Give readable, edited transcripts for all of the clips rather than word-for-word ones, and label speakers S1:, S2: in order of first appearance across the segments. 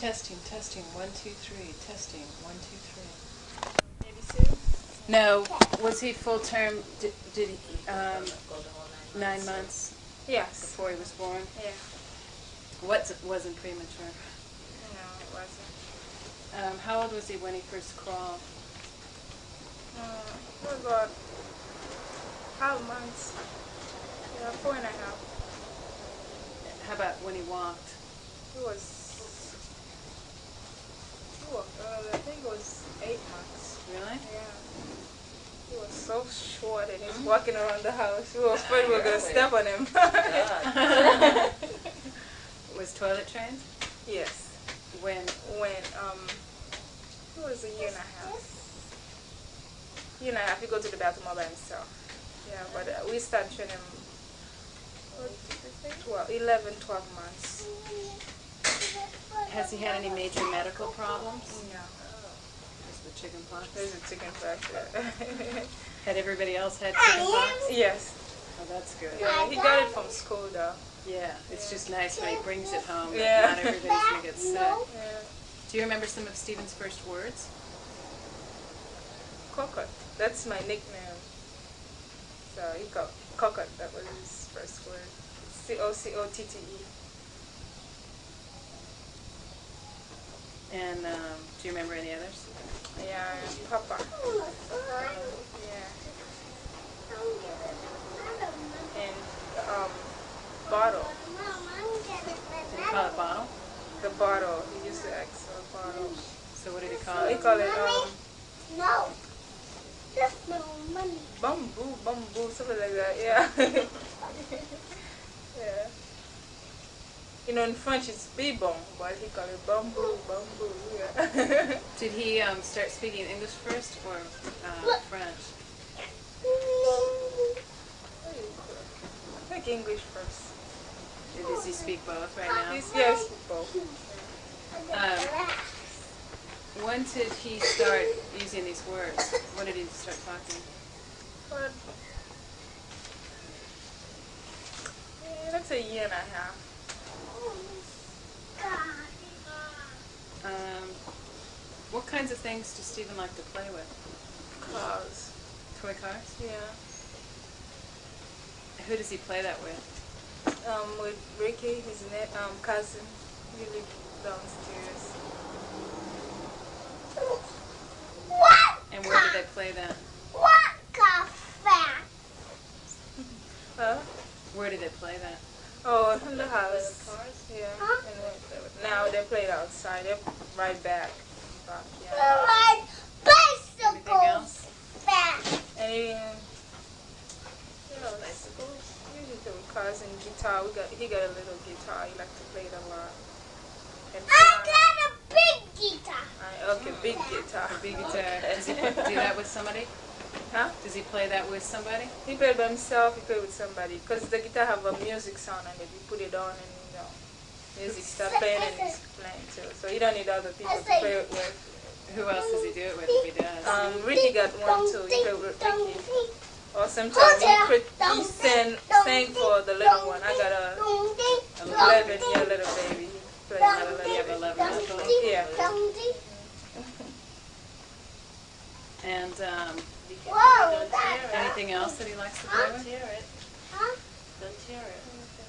S1: Testing, testing, 1, 2, 3. Testing, 1, 2, 3.
S2: Maybe Sue?
S1: No, was he full term? Did he 9 months
S2: Yes.
S1: before he was born?
S2: Yeah.
S1: What wasn't premature?
S2: No, it wasn't.
S1: How old was he when he first crawled?
S2: It was about 5 months. Yeah, 4.5.
S1: How about when he walked?
S2: He was. I think it was 8 months.
S1: Really?
S2: Yeah. He was so short and he's walking around the house. We were afraid we were going to step on him.
S1: Was toilet trained?
S2: Yes.
S1: When?
S2: When, it was a year and a half. Year and a half, he go to the bathroom all by himself. Yeah, but we started training him 11, 12 months.
S1: Has he had any major medical problems?
S2: No.
S1: Just the chicken pox?
S2: There's a chicken pox.
S1: Had everybody else had chicken pox?
S2: Yes.
S1: Oh, that's good.
S2: Yeah, he got it from school though.
S1: Yeah, it's just nice when he brings it home that
S2: Yeah.
S1: not everybody's going to get sick.
S2: Yeah.
S1: Do you remember some of Stephen's first words?
S2: Cockot. That's my nickname. So he got Cockot. That was his first word. C-O-C-O-T-T-E.
S1: And do you remember any others?
S2: Yeah, Papa. Yeah. And bottle.
S1: Did he call it bottle?
S2: The bottle. He used to ask for a bottle.
S1: So what did he call
S2: He
S1: it?
S2: called it
S3: No. There's no money.
S2: bamboo, something like that. Yeah. Yeah. You know, in French it's bibon, but he called it bamboo. Yeah.
S1: Did he start speaking English first or French?
S2: I think English first.
S1: Does he speak both right now?
S2: Yes, both.
S1: When did he start using these words? When did he start talking?
S2: But yeah, that's a year and a half.
S1: What kinds of things does Stephen like to play with?
S2: Cars.
S1: Toy cars?
S2: Yeah.
S1: Who does he play that with?
S2: With Ricky, his cousin. He lives downstairs.
S3: What?
S1: And where do they play that?
S3: What cafe?
S2: Huh?
S1: Where do they play that?
S2: Oh, in the house. Yeah.
S3: Huh?
S2: And now they play it outside. They're right back.
S3: The
S2: Yeah.
S3: right
S1: Anything else?
S3: bicycles back.
S2: And bicycles. Usually do cars and guitar. He got a little guitar. He likes to play it a lot. And
S3: I got a big guitar.
S2: okay, big guitar.
S1: A big guitar. Does he do that with somebody?
S2: Huh?
S1: Does he play that with somebody?
S2: He played by himself. He played with somebody. Because the guitar have a music sound on it. You put it on and music start playing and he's playing too. So you don't need other people to play it with.
S1: Who else does he do it with if he does?
S2: Ricky got one too. He played with Ricky. Or sometimes he sang for the little one. I got a 11-year little baby. He plays with a
S1: You have
S2: 11.
S1: 11 months old?
S2: Yeah.
S1: And
S3: Whoa,
S1: anything else that he likes to play with?
S4: Don't tear it.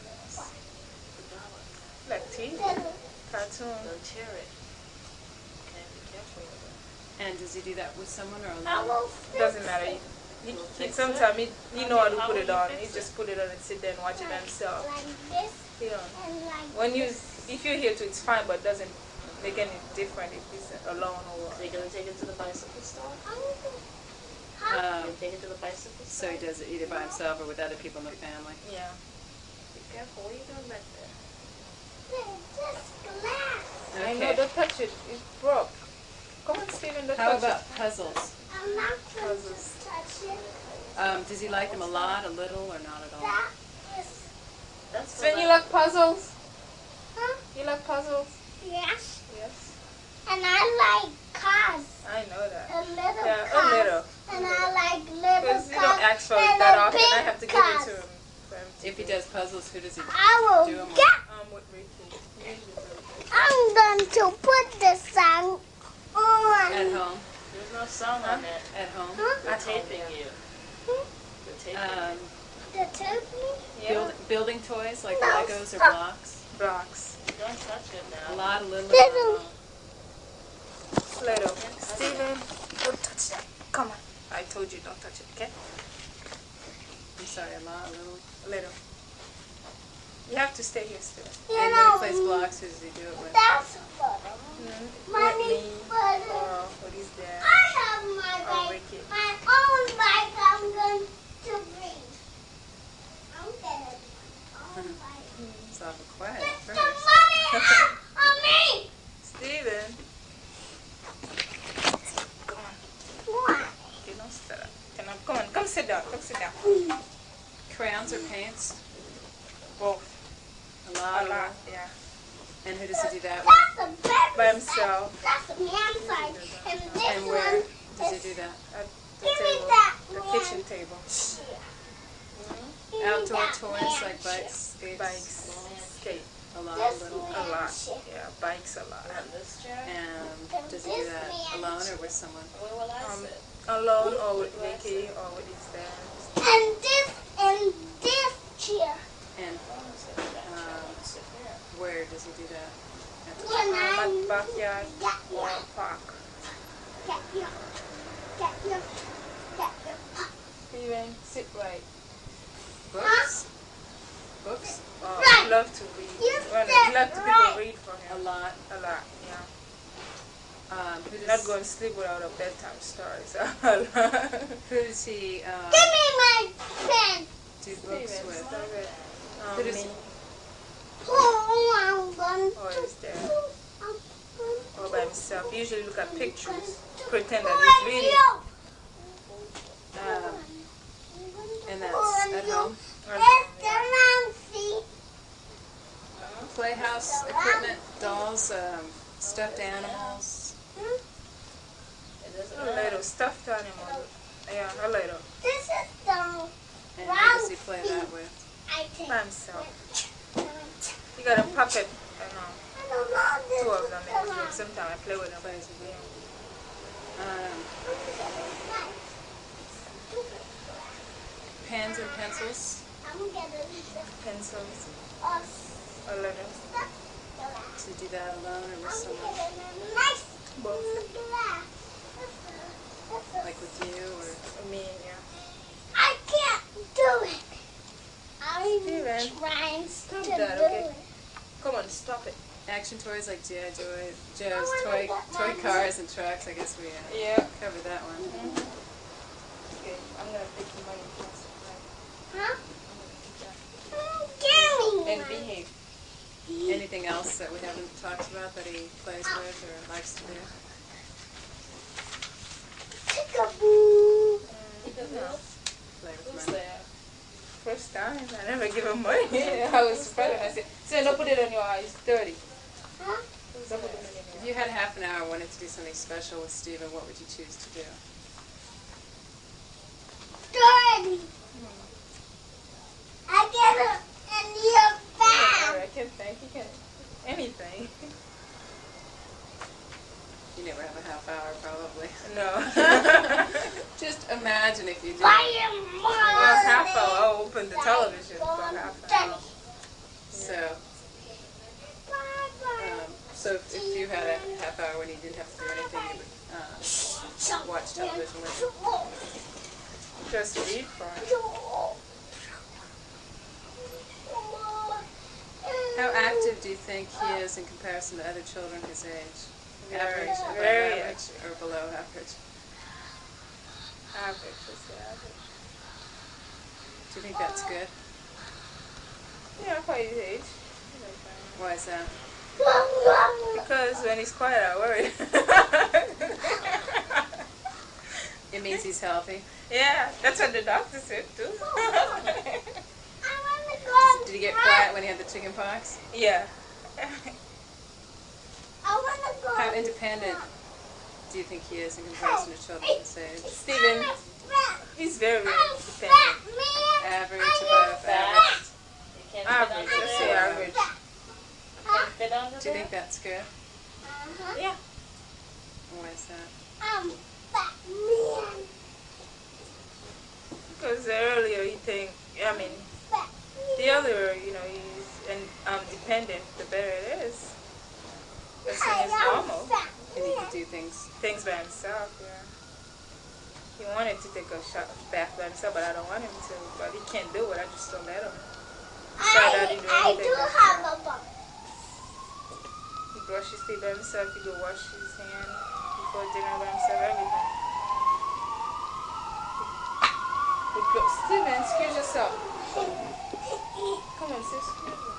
S2: Like tea, cartoon.
S4: Don't tear it. Okay, be careful with it.
S1: And does he do that with someone or alone?
S2: Doesn't matter. Sometimes he know how to put it on. He just put it on and sit there and watch it by himself.
S3: Like this
S2: You know,
S3: and like
S2: when if you're here too, it's fine, but it doesn't make any difference if he's alone or
S4: Are you going to take it to the bicycle store?
S1: Um,
S4: Take it to the bicycle
S1: so
S4: store?
S1: he does it either by himself or with other people in the family.
S2: yeah.
S4: Be careful. What are you doing back there?
S3: just glass.
S2: I know, don't touch it. It broke. Come on, Stephen, don't
S1: How
S2: touch
S1: about puzzles?
S3: I'm not going to touch it.
S1: Does he like them a lot, a little, or not at all?
S3: That is,
S4: That's
S2: it. Sven, you like puzzles?
S3: huh?
S2: You like puzzles?
S3: Yes.
S2: Yes.
S3: And I like cars.
S2: I know that.
S3: A little
S2: Yeah,
S3: cars.
S2: a little.
S3: And I like little
S2: Because
S3: cars.
S2: you don't ask for it
S3: and
S2: that
S3: a
S2: often. I
S3: big
S2: have to give it
S3: cars.
S2: to him.
S1: If he does puzzles, who does he
S3: I will
S1: do them with?
S3: get.
S2: With Ricky. Usually.
S3: I'm going to put the song on.
S1: At home?
S4: There's no song on that.
S1: At home?
S3: Huh?
S4: I'm taping you. We're taping
S3: The turkey?
S2: Yeah.
S1: Building toys like
S3: No,
S1: Legos or
S3: stop.
S1: blocks?
S2: Blocks.
S4: you. Don't touch it
S1: A
S4: now.
S1: lot of little.
S3: Little.
S2: Little. Steven, don't touch that. Come on. I told you don't touch it, okay?
S1: I'm sorry, a lot of little.
S2: Little. You have to stay here, Steven.
S3: You
S1: And when
S3: know,
S1: he plays blocks, who does he do it with?
S3: that's for them.
S2: Whitney,
S3: Money for them.
S2: or what is there?
S3: I have my
S2: Or
S3: bike,
S2: Ricky.
S3: my own bike I'm going to bring. I'm getting my own bike.
S1: It's awful quiet
S3: Get
S1: at
S3: the
S1: first.
S3: money out of me!
S2: Steven. Come on.
S3: Why?
S2: Okay, don't sit up. Come on, come sit down. Come sit down.
S1: Crayons or paints?
S2: Both.
S1: A lot.
S2: A lot, yeah.
S1: And who does he do that with?
S3: That's a baby
S2: By himself.
S3: side. That's the man side. And this
S1: And where
S3: one
S1: does he
S3: is...
S1: do that?
S2: At the
S3: Give me
S2: table.
S3: that
S2: The
S3: man.
S2: kitchen table.
S3: Give me
S1: Outdoor
S3: that
S1: toys
S3: man
S1: like
S3: shit.
S1: bikes, skates?
S2: Bikes. Skate.
S1: A lot
S3: This
S1: of little.
S2: A
S3: man
S2: lot.
S3: shit.
S2: Yeah, bikes a lot.
S4: On this chair?
S1: And does he do that alone or with someone?
S4: Where will I
S2: Um,
S4: sit?
S2: Alone or with Vicky or with his dad.
S3: And this chair.
S1: And
S4: I want to sit in that chair. I want to sit there.
S1: where does he do that?
S3: When
S2: At
S3: I'm...
S2: backyard
S3: Get
S2: or
S3: your...
S2: park.
S3: Get your... Get your... Get your...
S2: Steven, sit right.
S1: Books? Books?
S2: Oh,
S3: Right.
S2: I'd love to read.
S3: You
S2: Well,
S3: sit
S2: I'd love to
S3: right.
S2: people read for
S1: A
S2: him.
S1: lot.
S2: A lot, yeah.
S1: Who
S2: Not
S1: does,
S2: going to sleep without a bedtime story. So.
S1: who does he
S3: Give me my pen.
S1: do books
S2: Steven,
S1: with?
S2: stop it.
S1: Who does
S2: Me.
S1: he-
S3: Oh, I'm going
S2: Or
S3: to...
S2: is there?
S3: I'm going
S2: Or by himself. He usually look at pictures. Pretend
S3: to...
S2: that he's reading.
S1: And that's at home?
S3: It's the Nancy.
S1: Playhouse equipment, dolls, stuffed animals.
S4: It doesn't
S2: A
S4: matter.
S2: little stuffed animal. Yeah, a little.
S3: This is the...
S1: And who does he play that with?
S3: I think...
S2: By himself. He got a puppet. I know.
S3: I don't know this.
S2: Two of them in
S3: is
S2: his room.
S3: the
S2: Sometimes I play with them.
S1: Plays with
S2: Yeah.
S1: Pens and pencils.
S3: I'm gonna
S2: Pencils.
S3: us.
S2: A little.
S1: Does he do that alone or with
S3: I'm
S1: someone?
S3: getting a nice
S2: Both.
S3: glass.
S1: Like with you or?
S2: Me, yeah.
S3: I can't do it. I'm
S2: Steven,
S3: trying to
S2: stop
S3: do
S2: that, okay?
S3: it.
S2: Come on, stop it.
S1: Action toys like G.I. Joe's
S3: wanna
S1: toy
S3: get
S1: toy
S3: mine.
S1: cars and trucks. I guess we
S2: Yeah.
S1: covered that one.
S2: Okay, I'm gonna take the money first.
S3: Huh?
S2: Right.
S3: Give me
S2: And
S3: one.
S2: behave.
S1: Anything else that we haven't talked about that he plays with or likes to do?
S3: Peekaboo.
S2: No.
S1: Play with
S2: Who's
S1: money.
S2: there? First time, I never give him money. I was surprised when I said, don't put it on your eyes, dirty.
S3: Huh?
S2: Don't put it on your
S1: If
S2: eyes.
S1: you had half an hour and wanted to do something special with Steven, what would you choose to do?
S3: Dirty. I get it in your bag.
S2: I can think he can anything.
S1: You never have a half hour, probably.
S2: No.
S1: Just imagine if you did.
S3: Buy your
S2: Well,
S3: mom.
S2: half hour, I'll open the television for half an hour.
S1: So, so if you had a half hour when you didn't have to do anything, you would watch television with him.
S2: Just read for him.
S1: How active do you think he is in comparison to other children his age? Average, above
S2: very
S1: average, or below average?
S2: Average, let's say average.
S1: Do you think that's good?
S2: Yeah, for his age.
S1: Why is that?
S2: Because when he's quiet, I worry.
S1: It means he's healthy.
S2: Yeah, that's what the doctor said too.
S1: Did he get quiet when he had the chicken pox?
S2: Yeah.
S1: How independent do you think he is in comparison to children his age?
S2: Steven, he's very independent.
S1: Average, above average?
S4: You can't sit
S2: Average,
S4: under
S2: let's say
S4: there.
S2: average.
S4: fit under
S1: Do you
S4: there?
S1: think that's good?
S4: Yeah.
S1: Why is that?
S3: Batman.
S2: Because earlier you think, I mean, the other, you know, he's dependent, the better it is. As soon as normal,
S1: And he can do things.
S2: things by himself, yeah. He wanted to take a bath by himself, but I don't want him to. But he can't do it, I just don't let him.
S3: I do have a box.
S2: He brush his teeth by himself, he go wash his hand before dinner by himself, everything.
S1: Steven, excuse yourself.
S2: Come on, sis.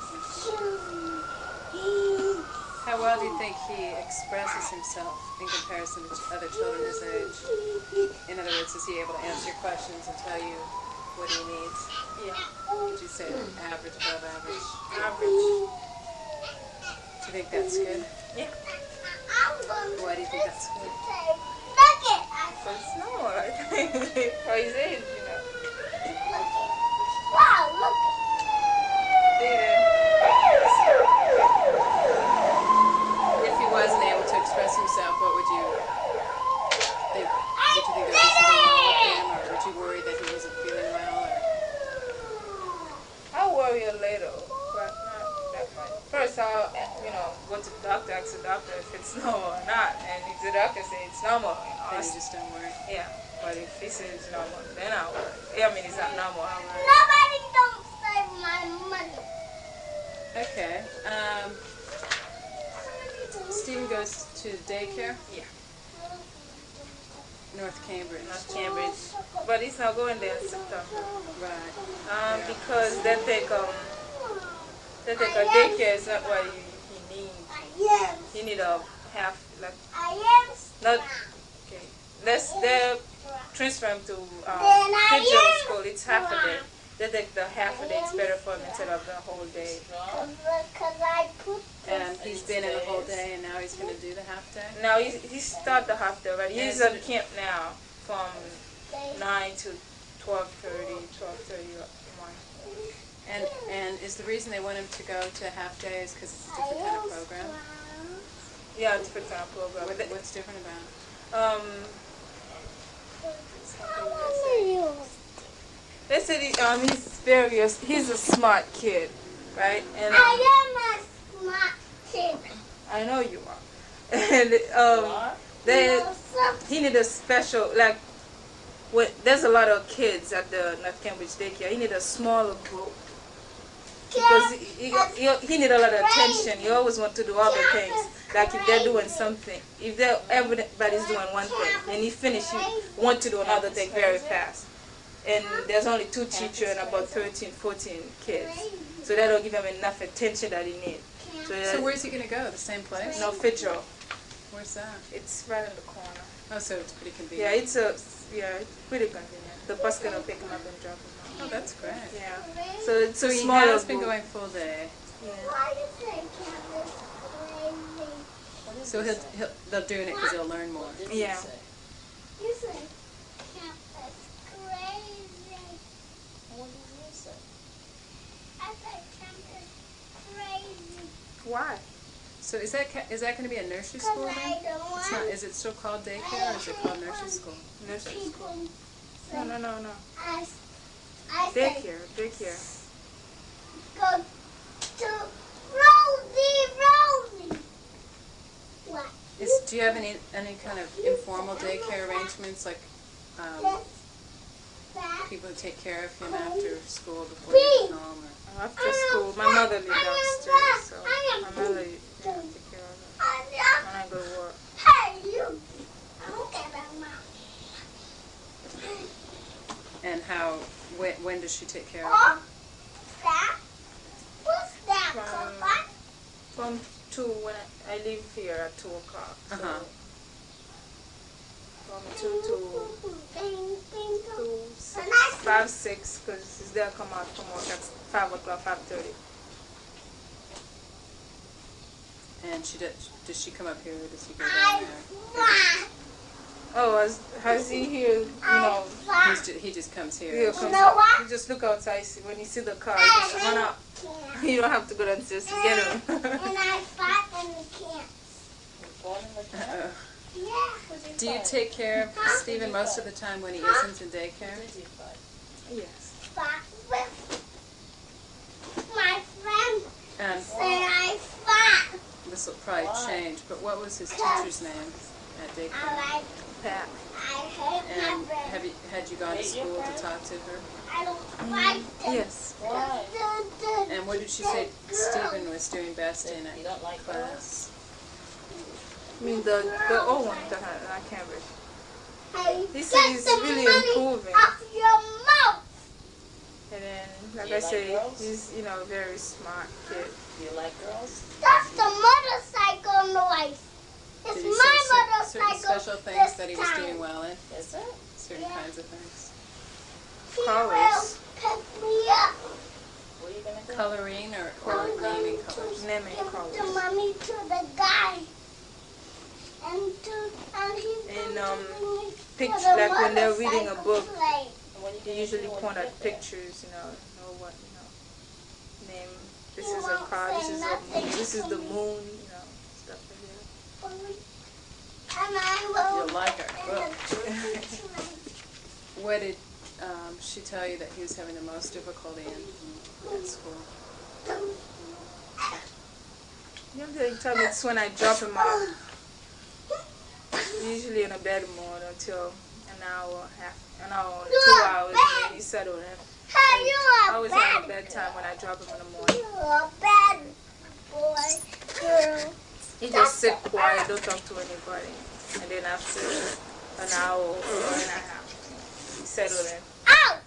S1: How well do you think he expresses himself in comparison to other children his age? In other words, is he able to answer your questions and tell you what he needs?
S2: Yeah.
S1: Would you say average, above average?
S2: Average.
S1: Do you think that's good?
S2: Yeah.
S1: Why do you think that's good?
S3: Look it.
S2: So it's normal, I think. For his age, you know.
S3: Wow, look.
S1: If he wasn't able to express himself, what would you think? Would you think there was something wrong with him, or would you worry that he wasn't feeling well? Or?
S2: I'll worry a little, but not that much. First, I'll, you know, go to the doctor, ask the doctor if it's normal or not. And if the doctor says it's normal, you know,
S1: Then you just don't worry.
S2: yeah. But if he says it's normal, then I'll worry. I mean, it's not normal, I'll worry.
S3: Nobody don't save my money.
S1: Okay. Stephen goes to daycare?
S2: Yeah.
S1: North Cambridge.
S2: Not Cambridge. But he's not going there in September.
S1: Right.
S2: Because they think a daycare is not what he needs. He need a half, like, not, okay. They transfer him to Pidgeon school. It's half a day. They take the half a day. It's better for him instead of the whole day.
S1: And he's been in the whole day, and now he's going to do the half day?
S2: Now he started the half day, but he's at camp now from 9 to 12:30, 12:30 morning.
S1: And is the reason they want him to go to half day is because it's a different kind of program?
S2: Yeah, it's a different kind of program.
S1: What's different about it?
S2: They said he's a smart kid, right? And
S3: I am a smart kid.
S2: I know you are. And he need a special, like, there's a lot of kids at the North Cambridge daycare. He need a smaller group because he need a lot of attention. He always want to do other things. Like if they're doing something, if everybody's doing one thing, and he finish, he want to do another thing very fast. And there's only 2 teachers and about 13, 14 kids. So that don't give him enough attention that he needs.
S1: So where's he going to go? The same place?
S2: No, Fitro.
S1: Where's that?
S2: It's right in the corner.
S1: Oh, so it's pretty convenient.
S2: Yeah, it's pretty convenient. The bus gonna pick him up and drop him off.
S1: Oh, that's great.
S2: Yeah. So it's
S1: So he
S2: smaller
S1: has been
S2: group.
S1: going full day.
S2: Yeah.
S3: Why do you think crazy?
S1: So they'll doing it because he'll learn more.
S2: Yeah.
S3: You say campus crazy.
S4: What did you say?
S3: I said campus crazy.
S2: Why?
S1: So is that going to be a nursery school then? It's not. Is it still called daycare or is it called nursery school?
S2: Nursery school.
S3: People
S2: No.
S3: I said
S2: Daycare.
S3: go to Rosie. What?
S1: Do you have any kind of informal daycare arrangements, like people who take care of him after school before he goes home? Or?
S2: After school, my mother lives downstairs, so my mother take care of her when I go to work.
S3: Hey, you. I don't care about mom.
S1: And when does she take care of
S3: Oh,
S1: him?
S3: that? What's that,
S2: From-
S3: Papa?
S2: From 2 when I leave here at 2 o'clock. So
S1: Uh-huh.
S2: from 2 to
S3: Ding, ding, ding.
S2: 5, 6, because she's there come out from work at 5 o'clock, 5:30.
S1: And does she come up here or does she go down there?
S2: Oh, Oh, has he here? You know,
S1: He just comes here.
S2: he comes out. You just look outside. See, when you see the car, you just run out. You don't have to go downstairs to get him.
S3: And I fought in the camp.
S4: Born in the camp?
S1: Uh-oh.
S3: Yeah.
S1: Do you take care of Stephen most of the time when he isn't in daycare?
S4: Did you fight?
S2: Yes.
S3: Fought with my friend.
S1: And
S3: Say I fought.
S1: this will probably change, but what was his teacher's name at
S3: I
S1: daycare?
S3: like.
S2: Pat.
S3: I hate my
S1: And
S3: friend.
S1: had you gone to school to talk to her?
S3: I don't like them.
S2: Yes.
S4: Why?
S1: And what did she say Stephen was doing best in
S4: You don't like
S1: class?
S2: I mean the old one, I can't read.
S3: Hey,
S2: He said
S3: get
S2: he's
S3: the
S2: really
S3: money
S2: improving.
S3: out your mouth.
S2: And then, like
S4: You
S2: I
S4: like
S2: say,
S4: girls?
S2: he's a very smart kid.
S4: You like girls?
S3: That's the motorcycle noise. It's
S1: Did he
S3: my
S1: say certain
S3: motorcycle.
S1: special things
S3: this
S1: that he was
S3: time.
S1: doing well in?
S4: Is it?
S1: Certain
S3: Yeah.
S1: kinds of things.
S3: He
S2: Colors.
S3: will pick me up.
S4: What are you going to do?
S1: Coloring or
S3: I'm
S1: naming
S3: going
S1: colors?
S3: to
S2: Naming
S3: give
S2: colors.
S3: the money to the guy. And he's
S2: And,
S3: going to bring it
S2: pic-
S3: to the
S2: like when they're reading a
S3: motorcycle
S2: book,
S3: place.
S4: And what are you
S2: They
S4: gonna
S2: usually
S4: do when
S2: point
S4: you
S2: out
S4: get there?
S2: pictures, know what, name. This
S3: He
S2: is a
S3: won't
S2: car.
S3: say
S2: This is
S3: nothing
S2: this is
S3: to
S2: the
S3: me.
S2: moon. Stuff like that.
S3: And I will.
S1: You'll like her.
S3: and
S1: Well,
S3: the train.
S1: what did she tell you that he was having the most difficulty in at school?
S2: You know, they tell me it's when I drop him off. Usually in a bed mode until an hour, 2 hours, and then you settle him.
S3: Hey, you
S2: I
S3: are
S2: always
S3: bad.
S2: have a bedtime when I drop him in the morning.
S3: You're a bad boy, girl.
S2: He just sit quiet, don't talk to anybody. And then after an hour or an hour, you settle in.
S3: Ow!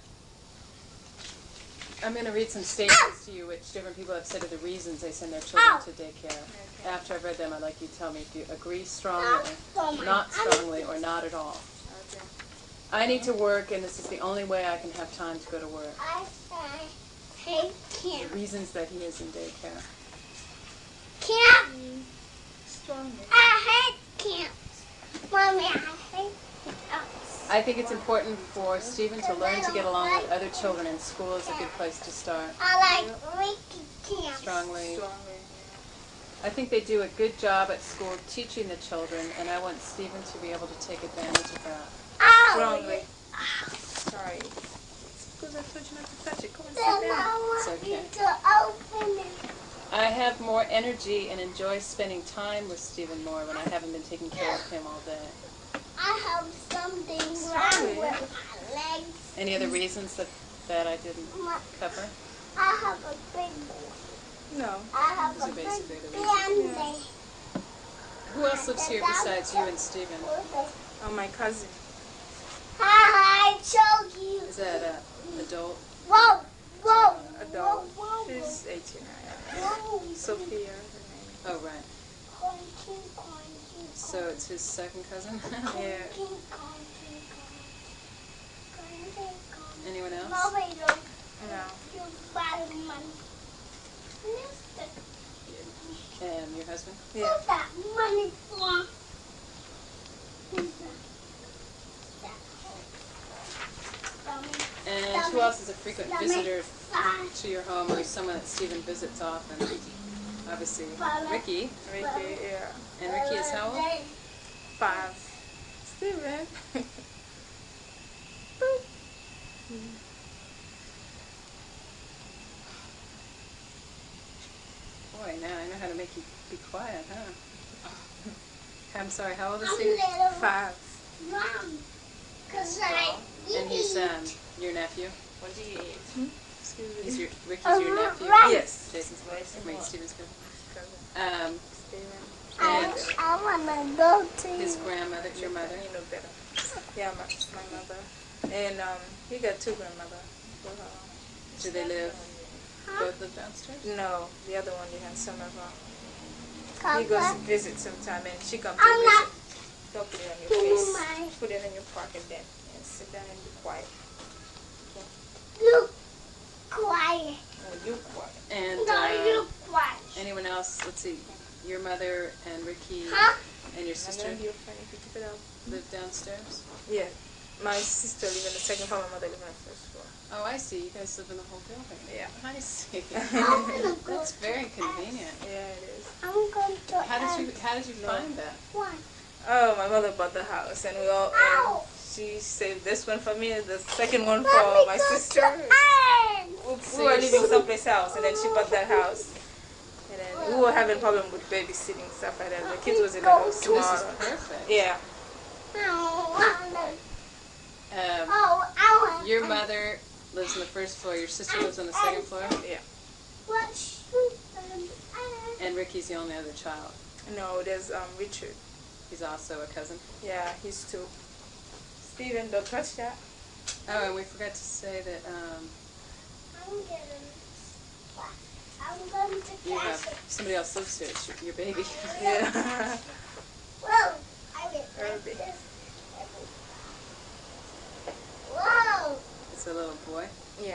S1: I'm going to read some statements to you which different people have said are the reasons they send their children to daycare. After I've read them, I'd like you to tell me if you agree strongly, not strongly, or not at all.
S2: Okay.
S1: I need to work, and this is the only way I can have time to go to work.
S3: I hate
S1: The
S3: camp.
S1: reasons that he is in daycare.
S3: Camp.
S2: Strongly.
S3: I hate camp. Mommy, I hate camp.
S1: I think it's important for Stephen to learn to get along with other children, and school is a good place to start.
S3: I like Ricky camp.
S1: Strongly.
S2: Strongly.
S1: I think they do a good job at school teaching the children, and I want Stephen to be able to take advantage of that.
S3: Ow!
S2: Strongly. Sorry. Because I told you not to touch it. Come on,
S3: Then
S2: sit down.
S3: I want
S1: It's
S3: you
S1: okay.
S3: to open it.
S1: I have more energy and enjoy spending time with Stephen more when I haven't been taking care of him all day.
S3: I have something wrong with my legs.
S1: Any other reasons that I didn't cover?
S3: I have a big,
S2: No.
S3: I have
S1: Those
S3: a
S1: are
S3: big
S1: basically the
S3: band-aid.
S1: Who else lives here besides you and Stephen?
S2: Oh, my cousin.
S3: Hi, Chogi.
S1: Is that an adult?
S3: Whoa, whoa,
S2: Adult.
S3: whoa, whoa,
S2: She's 18.
S3: whoa.
S2: Sophia, her name.
S1: Oh, right.
S3: Conking, conking,
S1: So it's his second cousin?
S2: Yeah.
S3: conking, conking, conking, conking.
S1: Anyone else?
S3: Nobody don't
S2: No.
S3: you buy money. Mister,
S1: And your husband?
S2: Yeah.
S3: who's that money for? Who's that?
S1: And who else is a frequent visitor
S3: Five.
S1: to your home, or someone that Stephen visits often? Obviously, Ricky.
S2: Ricky, yeah.
S1: And Ricky is how old?
S2: 5. Steven.
S1: Boy, now I know how to make you be quiet, huh? I'm sorry, how old is
S3: I'm
S1: Stephen?
S3: little
S2: 5.
S3: mom. Cause I
S1: And he's your nephew?
S4: What do you eat?
S2: Excuse me.
S1: Ricky's your nephew?
S3: Right.
S2: Yes.
S1: Jason's
S4: Rice and
S1: I mean,
S4: what?
S1: Stephen's cousin.
S2: Cousin. Steven.
S1: And
S3: I wanna go to
S1: his grandmother, your mother.
S2: You know better. Yeah, my mother. And he got 2 grandmothers.
S1: Do they live, both live downstairs?
S2: No, the other one, they had some of He
S3: Papa.
S2: goes to visit sometime, and she comes to
S3: I'm not-
S2: visit. Don't put it on your
S3: Give me
S2: face.
S3: mine.
S2: Put it in your pocket then, and sit down and be quiet.
S3: You quiet.
S2: Oh, you quiet.
S1: And
S3: No, you quiet.
S1: anyone else? Let's see. your mother and Ricky
S3: Huh?
S1: and your sister
S2: And then you'll find if you keep it up.
S1: live downstairs?
S2: Yeah. My sister lives on the second floor, my mother lives on the first floor.
S1: Oh, I see. You guys live in the whole building.
S2: Yeah.
S1: I see.
S3: I'm gonna go.
S1: That's very convenient.
S2: Yeah, it is.
S3: I'm going to
S1: How did you find that?
S3: One.
S2: Oh, my mother bought the house, and
S3: Ow.
S2: she saved this one for me, the second one for
S3: Let me
S2: my
S3: go
S2: sister.
S3: to ants.
S2: We were living someplace else, and then she bought that house. And then we were having problem with babysitting stuff like that. The kids was a little
S1: This is
S2: smaller.
S1: perfect.
S2: Yeah.
S1: Your mother lives on the first floor. Your sister lives on the second floor.
S2: Yeah.
S1: And Ricky's the only other child.
S2: No, there's Richard.
S1: He's also a cousin.
S2: Yeah, he's two. Steven, don't touch that.
S1: Oh, and we forgot to say that
S3: I'm going to
S1: you
S3: catch
S1: have
S3: it.
S1: somebody else lives here. It's your baby.
S2: Yeah.
S3: Whoa! I will
S2: Herbie.
S3: like this. Whoa!
S1: It's a little boy.
S2: Yeah.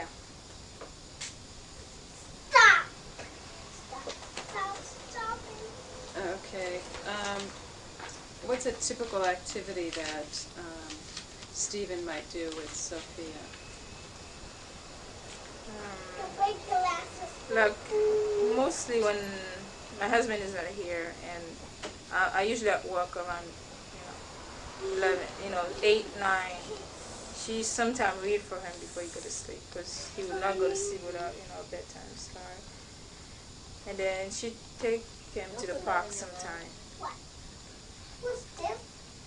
S3: Stop! Stop stopping.
S1: Okay. What's a typical activity that Stephen might do with Sophia?
S3: The big glasses.
S2: Like, mostly when my husband is not here, and I usually at work around, 11, 8, 9. She sometimes read for him before he go to sleep, because he would not go to sleep without, a bedtime story. And then she take him to the park sometime.
S3: What? What's this?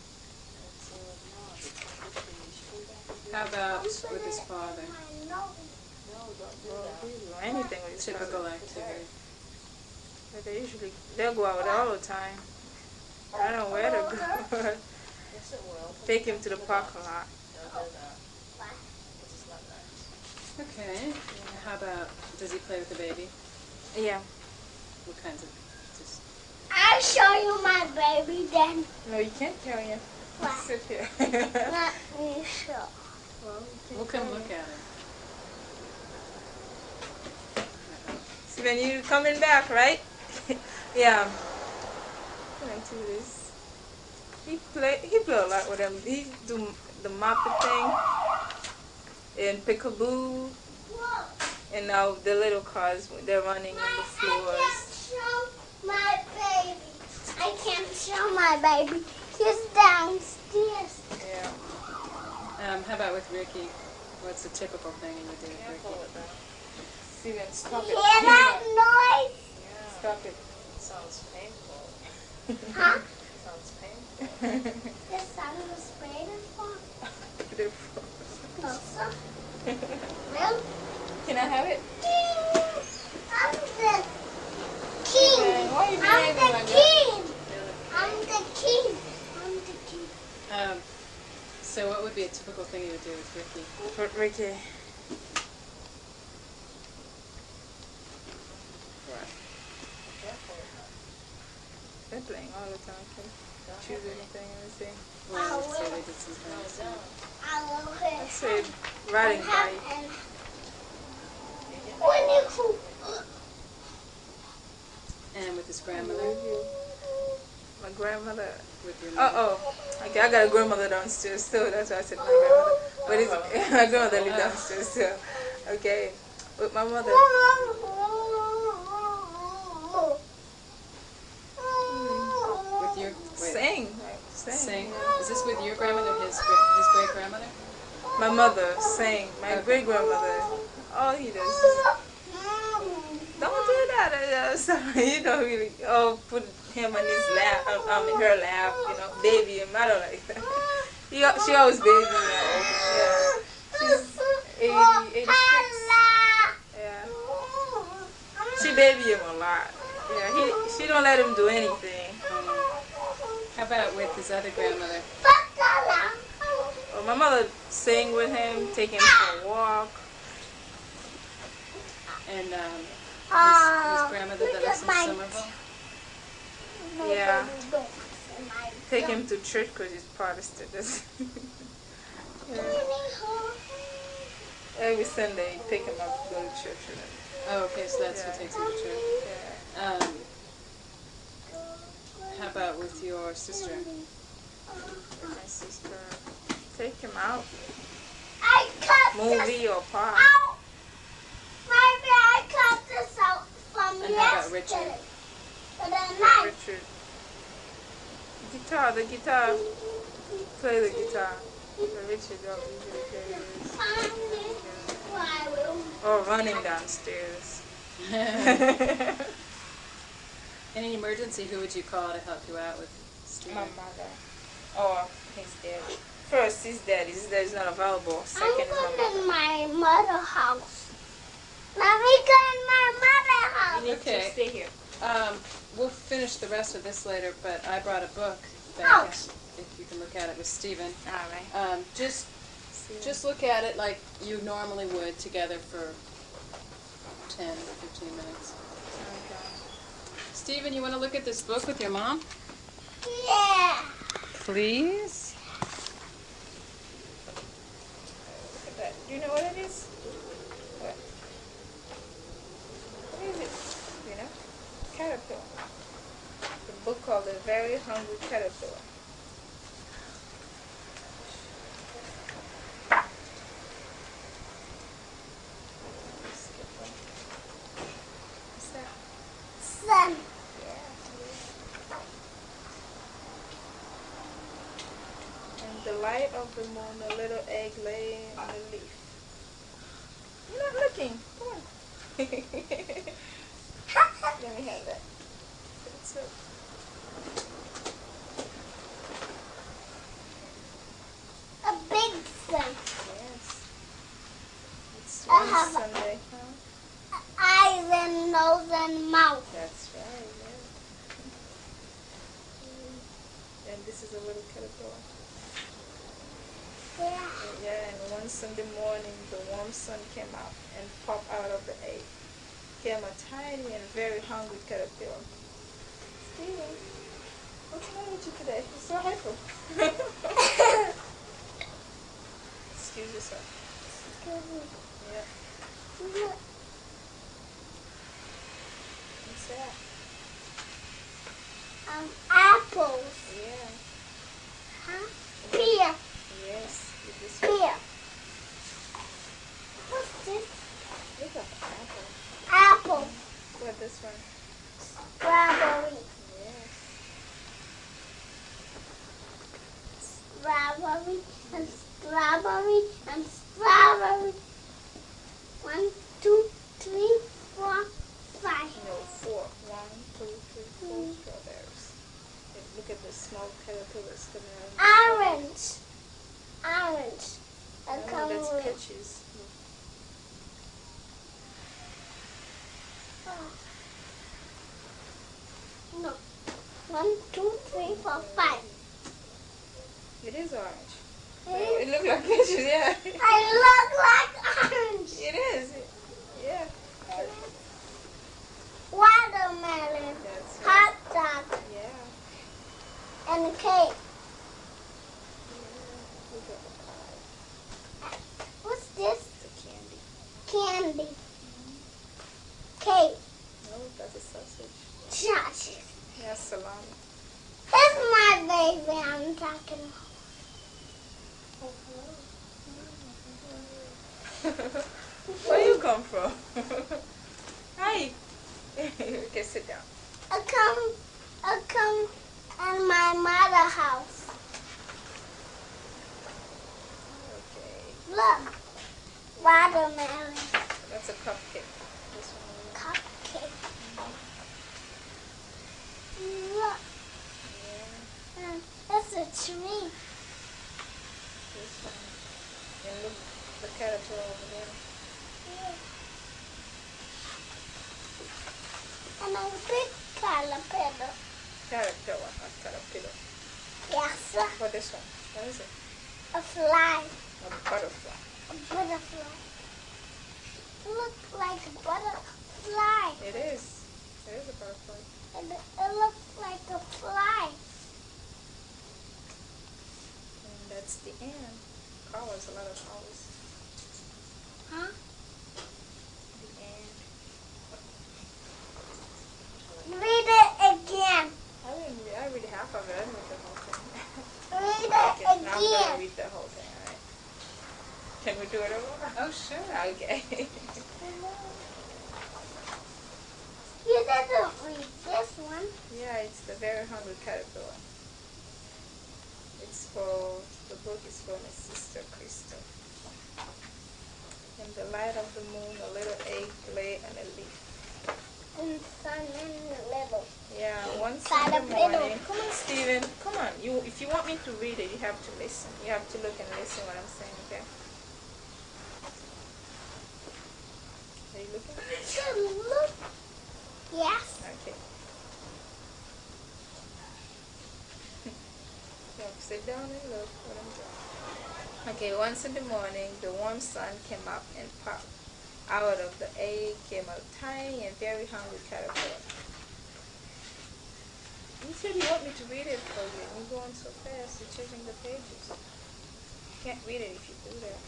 S1: How about with his father?
S3: My nose.
S2: Anything with his
S1: Typical
S2: father.
S1: activity.
S2: But they'll go out all the time. I don't know where to go.
S4: Yes, it will.
S2: Take him to the park a lot.
S4: Don't do that. It's not nice.
S1: Okay. How about, does he play with the baby?
S2: Yeah.
S1: What kinds of, just,
S3: I'll show you my baby then.
S2: No, you can't carry him.
S3: What?
S2: Sit here.
S3: Let me show.
S2: Well,
S1: we'll come look at him.
S2: Steven, you coming back, right? Yeah. Into this. He play a lot with him. He do the mopping thing and peekaboo,
S3: Whoa.
S2: and now the little cars they're running on the
S3: I
S2: floors.
S3: can't show my baby. I can't show my baby. He's downstairs.
S2: Yeah.
S1: How about with Ricky? What's the typical thing you would do with
S4: Careful
S1: Ricky?
S4: with that.
S2: Steven, stop it.
S3: Hear that noise?
S4: Yeah.
S2: Stop it.
S4: It sounds painful.
S3: Huh?
S4: It sounds painful.
S3: The sun was sprayed for.
S2: Beautiful.
S3: Closer. Really?
S2: Can I have it?
S3: I'm the king.
S2: Why are you
S3: I'm
S2: behaving
S3: the
S2: like that?
S3: king. I'm the king. I'm the king.
S1: So what would be a typical thing you would do with Ricky?
S2: For Ricky.
S4: Careful with that.
S2: They're playing all the time. Choose anything, everything.
S1: Well, let's say they did some
S4: No,
S1: things.
S4: don't.
S3: I will hit.
S2: Let's say riding bike.
S3: Wonderful.
S1: And with his grandmother?
S2: My grandmother.
S1: With your mother?
S2: Oh. Okay, I got a grandmother downstairs too. That's why I said my grandmother. But it's, my grandmother lives downstairs too. Okay. With my mother.
S1: With your, wait,
S2: Sing.
S1: sing? Is this with your grandmother, his great grandmother?
S2: My mother sang. My great grandmother. All he does is, don't do that. Sorry, you don't really. Oh, put him in his lap. In her lap. Baby him. I don't like that. She always baby him. Yeah. She's 86. Yeah. She baby him a lot. Yeah. She don't let him do anything.
S1: How about with his other grandmother?
S2: Well, my mother sang with him, take him for a walk.
S1: And his grandmother that lives in Somerville?
S2: Yeah. Take him to church because he's Protestant. Yeah. Every Sunday, pick him up to go to church.
S1: Oh, okay, so that's who
S2: Yeah.
S1: takes him to church.
S2: Yeah.
S1: about with your sister?
S2: My sister. Take him out.
S3: I cut
S2: Movie
S3: this
S2: or park.
S3: out. Maybe I cut this out from
S1: And how about
S3: yesterday.
S1: Richard?
S3: With a knife.
S2: Richard. Guitar, the guitar. Play the guitar. The Richard don't usually play this.
S3: Find this plywood.
S2: Or running downstairs.
S1: In an emergency, who would you call to help you out with Steven?
S2: My mother. Or his dad. First, his dad. His dad is not available. Second
S3: I'm
S2: is my
S3: going
S2: mother.
S3: in my mother house. Let me go in my mother house.
S2: You need
S1: Okay.
S2: to stay here.
S1: We'll finish the rest of this later, but I brought a book that
S3: Ouch.
S1: if you can look at it with Steven.
S2: Alright.
S1: Just look at it like you normally would together for 10 or 15 minutes. Steven, you want to look at this book with your mom?
S3: Yeah.
S1: Please.
S2: Look at that. Do you know what it is? What? What is it? You know? Caterpillar. The book called The Very Hungry Caterpillar. What's that?
S3: Sun.
S2: And the light of the moon, a little egg laying on the leaf. You're not looking. Come on. Let me have that. It's a,
S3: A big sun.
S2: yes. It's
S3: I
S2: one
S3: have-
S2: Sunday. Huh?
S3: Eyes and nose and mouth.
S2: That's right, yeah. And this is a little caterpillar.
S3: Yeah.
S2: Yeah, and one Sunday morning, the warm sun came out and popped out of the egg. Came a tiny and very hungry caterpillar. Steven, what's the matter with you today? You're so hyper. Excuse yourself. Yeah. What's that?
S3: Apples.
S2: Yeah.
S3: Huh? Pear.
S2: Yes. With this one.
S3: Pear. What's this?
S2: Look at the apple.
S3: Apple.
S2: What this one?
S3: Strawberry.
S2: Yes.
S3: Strawberry and strawberry and strawberry. 1, 2, 3, 4, 5.
S2: No, 4. 1, 2, 3, 4 strawberries. And look at the small caterpillars coming out.
S3: Orange. Orange. A
S2: Oh,
S3: color.
S2: that's peaches.
S3: No. 1, 2, 3, 4, 5.
S2: It is orange.
S3: Eh?
S2: It looks like peaches, yeah.
S3: I look like orange.
S2: It is. Yeah.
S3: Watermelon.
S2: That's right.
S3: Hot dog.
S2: Yeah.
S3: And cake.
S2: Look at the pie.
S3: What's this?
S2: It's a candy.
S3: Candy. Cake.
S2: No, that's a sausage.
S3: Sausage.
S2: Yeah, salami.
S3: That's my baby I'm talking about.
S2: Where you come from? Hi. Okay, sit down.
S3: I come in my mother's house.
S2: Okay.
S3: Look. Watermelon.
S2: That's a cupcake. This one.
S3: Cupcake. Look.
S2: Yeah.
S3: That's a tree.
S2: This one. And look, the caterpillar over there.
S3: And a big caterpillar.
S2: Caterpillar, not caterpillar.
S3: Yes, sir.
S2: What this one? What is it?
S3: A fly.
S2: A butterfly.
S3: A butterfly. Look like a butterfly.
S2: It is. It is a butterfly.
S3: It looks like a fly.
S2: And that's the end. Colors, a lot of colors.
S3: Huh?
S2: The end.
S3: Read it again.
S2: I read read the whole thing, alright? Can we do it over?
S1: Oh, sure.
S2: Okay.
S3: You didn't read this one.
S2: Yeah, it's the Very Hungry Caterpillar. It's for, the book is for my sister Crystal. In the light of the moon, a little egg lay on a leaf.
S3: And sun in the middle.
S2: Yeah, once in the
S3: Caterpillar.
S2: morning. Come on, Steven. Come on. If you want me to read it, you have to listen. You have to look and listen what I'm saying, okay? Are you looking?
S3: Look. Yes.
S2: Okay. So sit down and look what I'm doing. Okay, once in the morning, the warm sun came up and popped. Out of the egg came a tiny and very hungry caterpillar. You said you want me to read it for you, and you're going so fast, you're changing the pages. You can't read it if you do that.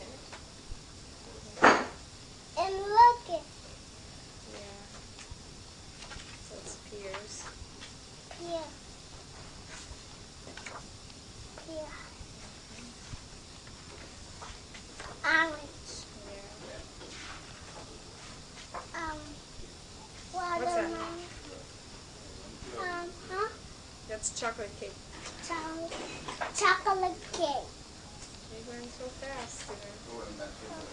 S3: And look it.
S2: Yeah. So it's pears.
S3: Here. Here. Orange.
S2: Yeah.
S3: Watermelon. Huh?
S2: That's chocolate cake.
S3: Chocolate cake.
S2: You're going so fast, Steven.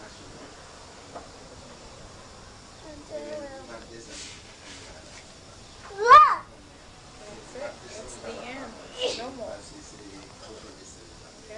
S3: Look.
S2: That's it. That's the end. No more. Okay.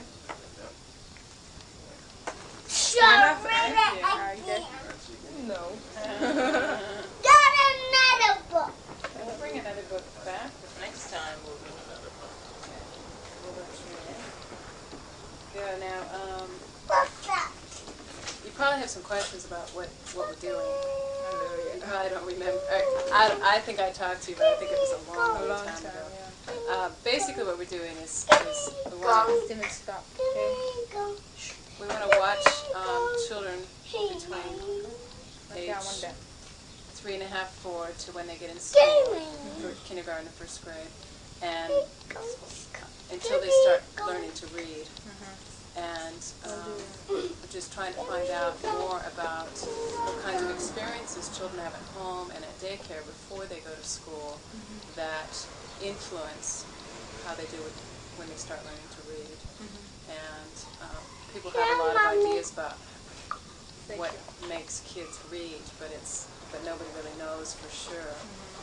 S3: Show me
S2: Yeah,
S3: again.
S2: No.
S3: Got another book.
S1: We'll bring another book back.
S4: Next time we'll do
S1: We'll let you in. Yeah, now,
S3: What's that?
S1: you probably have some questions about what we're doing. You probably don't remember. I think I talked to you, but I think it was a long time ago.
S2: Yeah.
S1: Basically what we're doing is we want
S2: Steven, stop.
S3: Go.
S1: to watch children between
S2: Okay, I want
S1: age
S2: that.
S1: 3 and a half, 4 to when they get in school,
S3: Gaming.
S1: for kindergarten and first grade, and until they start learning to read. And we're just trying to find out more about what kinds of experiences children have at home and at daycare before they go to school that influence how they do it when they start learning to read. And people have a lot of ideas about what makes kids read, but nobody really knows for sure.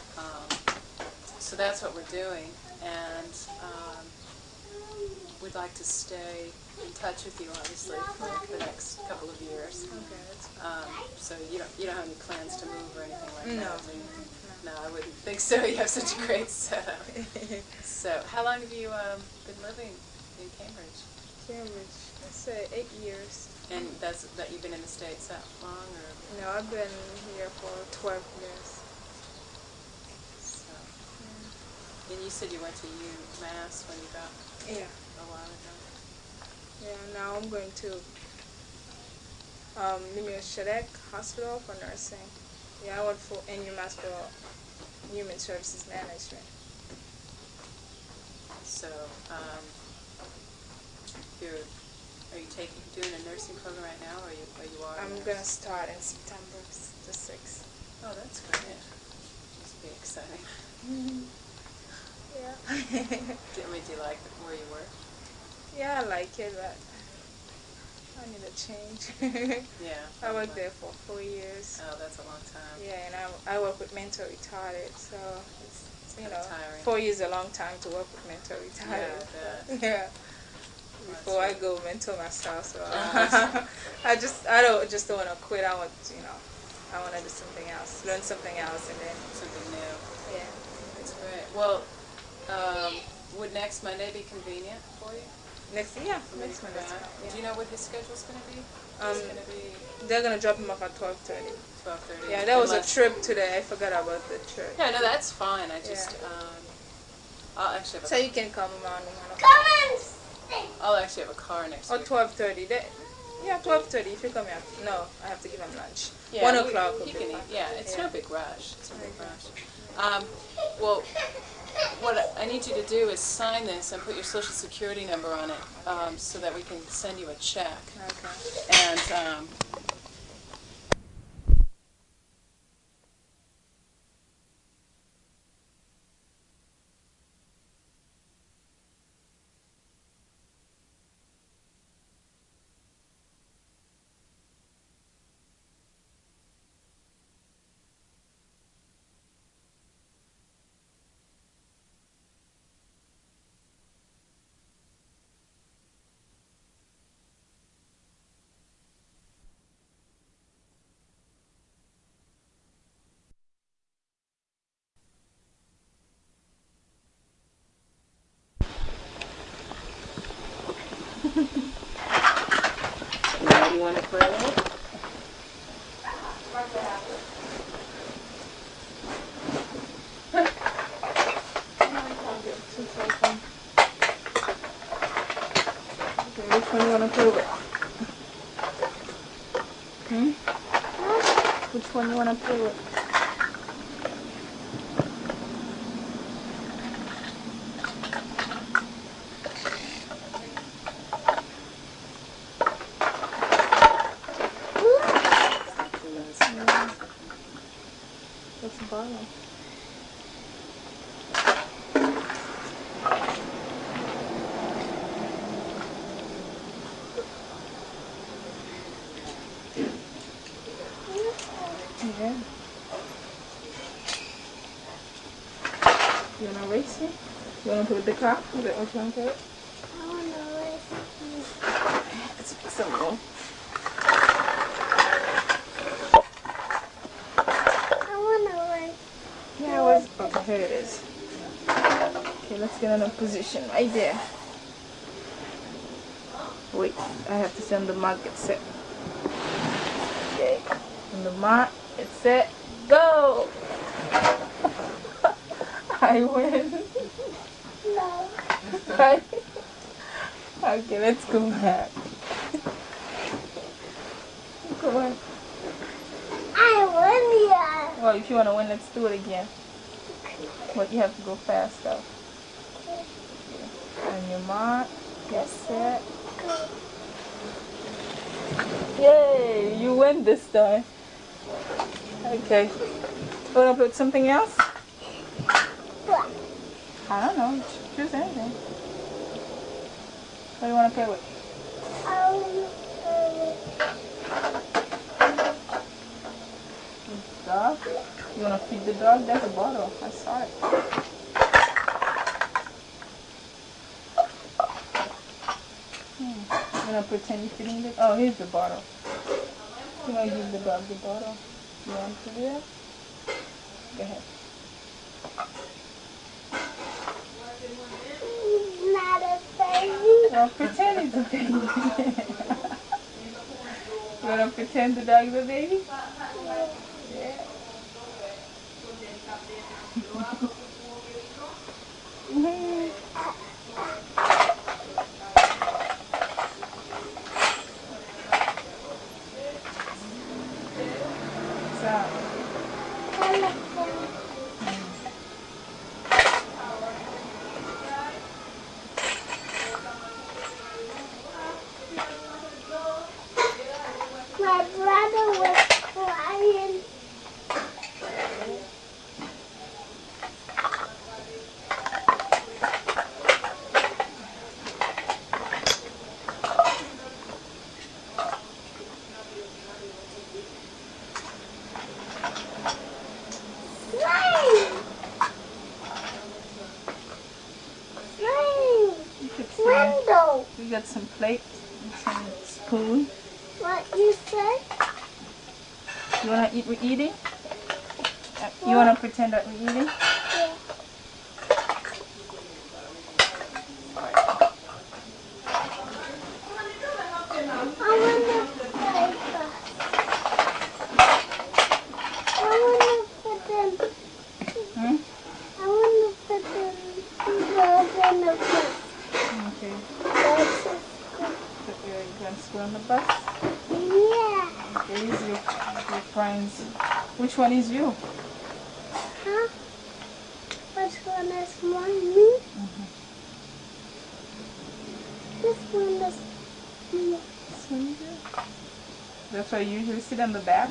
S1: So that's what we're doing, and we'd like to stay in touch with you, obviously, for the next couple of years.
S2: Okay, that's
S1: So you don't have any plans to move or anything like
S2: No.
S1: that? No, I wouldn't think so. You have such a great setup. So how long have you been living in Cambridge?
S2: Cambridge. Let's say 8 years.
S1: And that you've been in the States that long, or
S2: No, I've been here for 12 years.
S1: so? And you said you went to UMass when you got
S2: Yeah.
S1: a while ago.
S2: Yeah, now I'm going to Lemuel Shadek Hospital for nursing. Yeah, I work for UMass for Human Services Management.
S1: So, are you doing a nursing program right now, or are you are?
S2: I'm going to start in September the 6th.
S1: Oh, that's great. Must be exciting.
S2: Yeah.
S1: Do you like where you work?
S2: Yeah, I like it, but I need a change.
S1: Yeah.
S2: I worked there for 4 years.
S1: Oh, that's a long time.
S2: Yeah, and I work with mental retarded, so it's
S1: kinda tiring.
S2: 4 years is a long time to work with mental retarded.
S1: Yeah, I bet.
S2: Yeah. Before I
S1: right.
S2: go mental myself, so I don't want to quit. I want to do something else, learn something else, and then
S1: Something new.
S2: yeah.
S1: That's great. Well, would next Monday be convenient for you?
S2: Next
S1: For me to come
S2: Monday's
S1: back?
S2: fine,
S1: Do you know what his schedule's going to be?
S2: Um,
S1: It's going to be
S2: They're gonna drop him off at 12:30.
S1: 12:30.
S2: Yeah, that was a
S1: Unless-
S2: trip today. I forgot about the trip.
S1: Yeah, no, that's fine. I just, I'll actually have
S2: So you can come around 1 o'clock.
S3: Come on.
S1: I'll actually have a car next
S2: Or
S1: week.
S2: 12:30. Yeah, 12:30 if you come here. No, I have to give him lunch.
S1: Yeah,
S2: 1 o'clock.
S1: he can eat. Yeah, it's no big rush. It's no big
S2: Okay.
S1: rush. Well, what I need you to do is sign this and put your social security number on it, so that we can send you a check.
S2: Okay.
S1: And now you want to pray with?
S2: Okay, which one you want to play with? Which one you want to play with? What's the bottom? Yeah. You wanna race it? You wanna play with the car? Is that what you wanna play with?
S3: I want to race.
S2: Let's pick some more.
S3: I want to race.
S2: Yeah, where's... Okay, here it is. Okay, let's get in a position right there. Wait, I have to send the mark get set. Okay, and the mark, it's set, go! I win.
S3: No.
S2: Right? Okay, let's go back. Come on.
S3: I win here.
S2: Well, if you want to win, let's do it again. But you have to go fast though. And your mark, get set. Yay, you win this time. Okay. You want to put something else?
S3: What?
S2: I don't know. Choose anything. What do you want to play with?
S3: I want to
S2: Dog? You want to feed the dog? That's a bottle. I saw it. You want to pretend you're feeding it? Oh, here's the bottle. You want to give the dog the bottle? You want to do that? Go ahead.
S3: not a baby.
S2: Well, pretend it's a baby. You want to pretend the dog's a baby? Yeah.
S3: My brother was crying. Window.
S2: We got some plates and some spoon.
S3: What you say?
S2: You want to eat? We're eating? You want to pretend that we're eating?
S3: Yeah. I want to play first. I want to put them. I want to put them in the bus.
S2: Okay.
S3: That's
S2: Put your grandson on the bus. These your friends. Which one is you?
S3: Huh? Which one is me? This one is me.
S2: This one is you? That's why you usually sit on the back?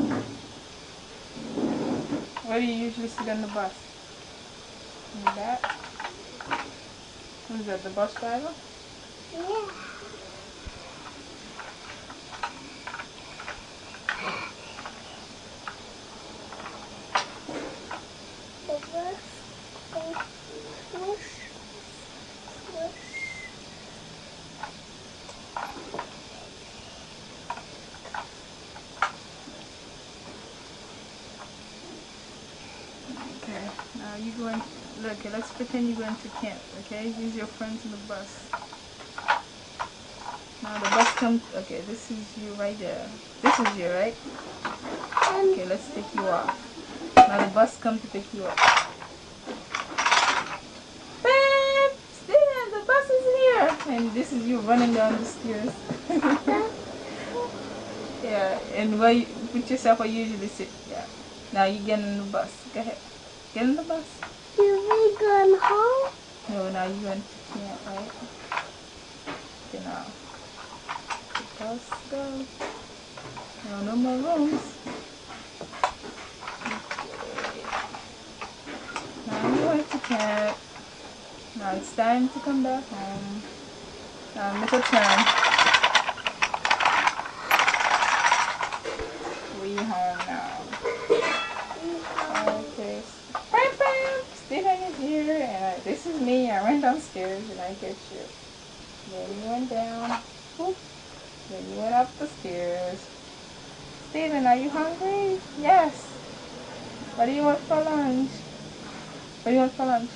S2: Where do you usually sit on the bus? In the back? Who's that, the bus driver?
S3: Yeah. The bus goes swoosh, swoosh.
S2: Okay, now you going, look, let's pretend you're going to camp, okay? These are your friends in the bus. Now the bus comes, okay, this is you right there. This is you, right? Okay, let's take you off. Now the bus comes to take you off. Bam! Steven, the bus is here! And this is you running down the stairs. Yeah, and where you put yourself where you usually sit. Yeah. Now you get in the bus. Go ahead. Get in the bus.
S3: You we going home?
S2: No, now you went to camp, right? Okay, now. The bus goes. No more rooms. Now you went to camp. Now it's time to come back home. Now make a turn. We home now. Okay. Bam, bam. Stephen is here, and this is me. I went downstairs and I get you. Then you went down. Whoop. Then you went up the stairs. Stephen, are you hungry? Yes. What do you want for lunch? What do you want for lunch?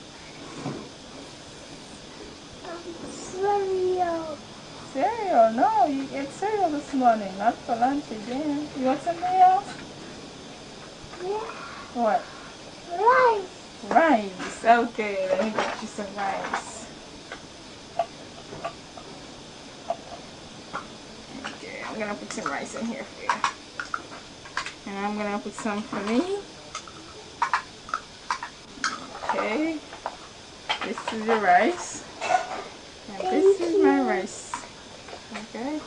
S3: Cereal.
S2: Cereal? No, you ate cereal this morning, not for lunch again. You want something else?
S3: Yeah.
S2: What?
S3: Rice.
S2: Rice. Okay, let me get you some rice. Okay, I'm gonna put some rice in here for you. And I'm gonna put some for me. Okay. This is your rice. And this is my rice. Okay.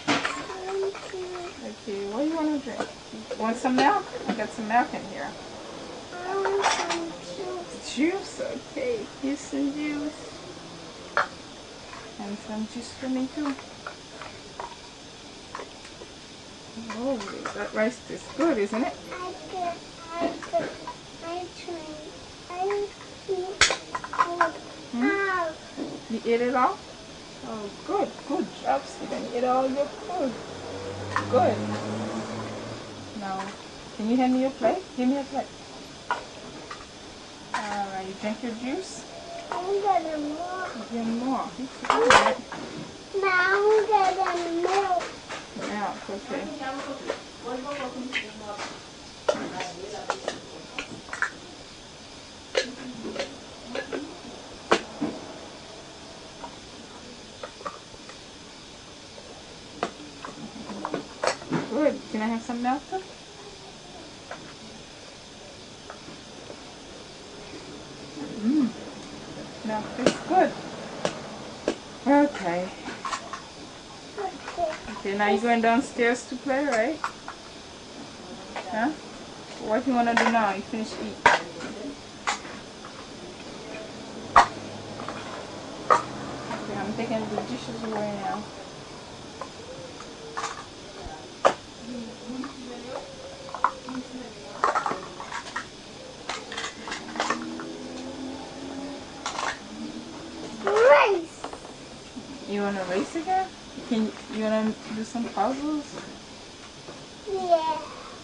S2: Okay, what do you want to drink? You want some milk? I got some milk in here.
S3: I want some juice.
S2: Juice? Okay, here's some juice. And some juice for me too. Oh, that rice is good, isn't it? You ate it all? Oh, good. Good job, Stephen. You ate all your food. Good. Now, can you hand me your plate? Give me a plate. You drink your juice?
S3: I'm getting more.
S2: Get more. Good.
S3: Now I'm getting milk.
S2: Milk, okay. Good. Can I have some milk too? Milk is good. Okay. Okay, now you're going downstairs to play, right? Huh? What do you want to do now? You finish eating. Okay, I'm taking the dishes away now.
S3: Rice.
S2: You want to race again? You want to do some puzzles?
S3: Yeah.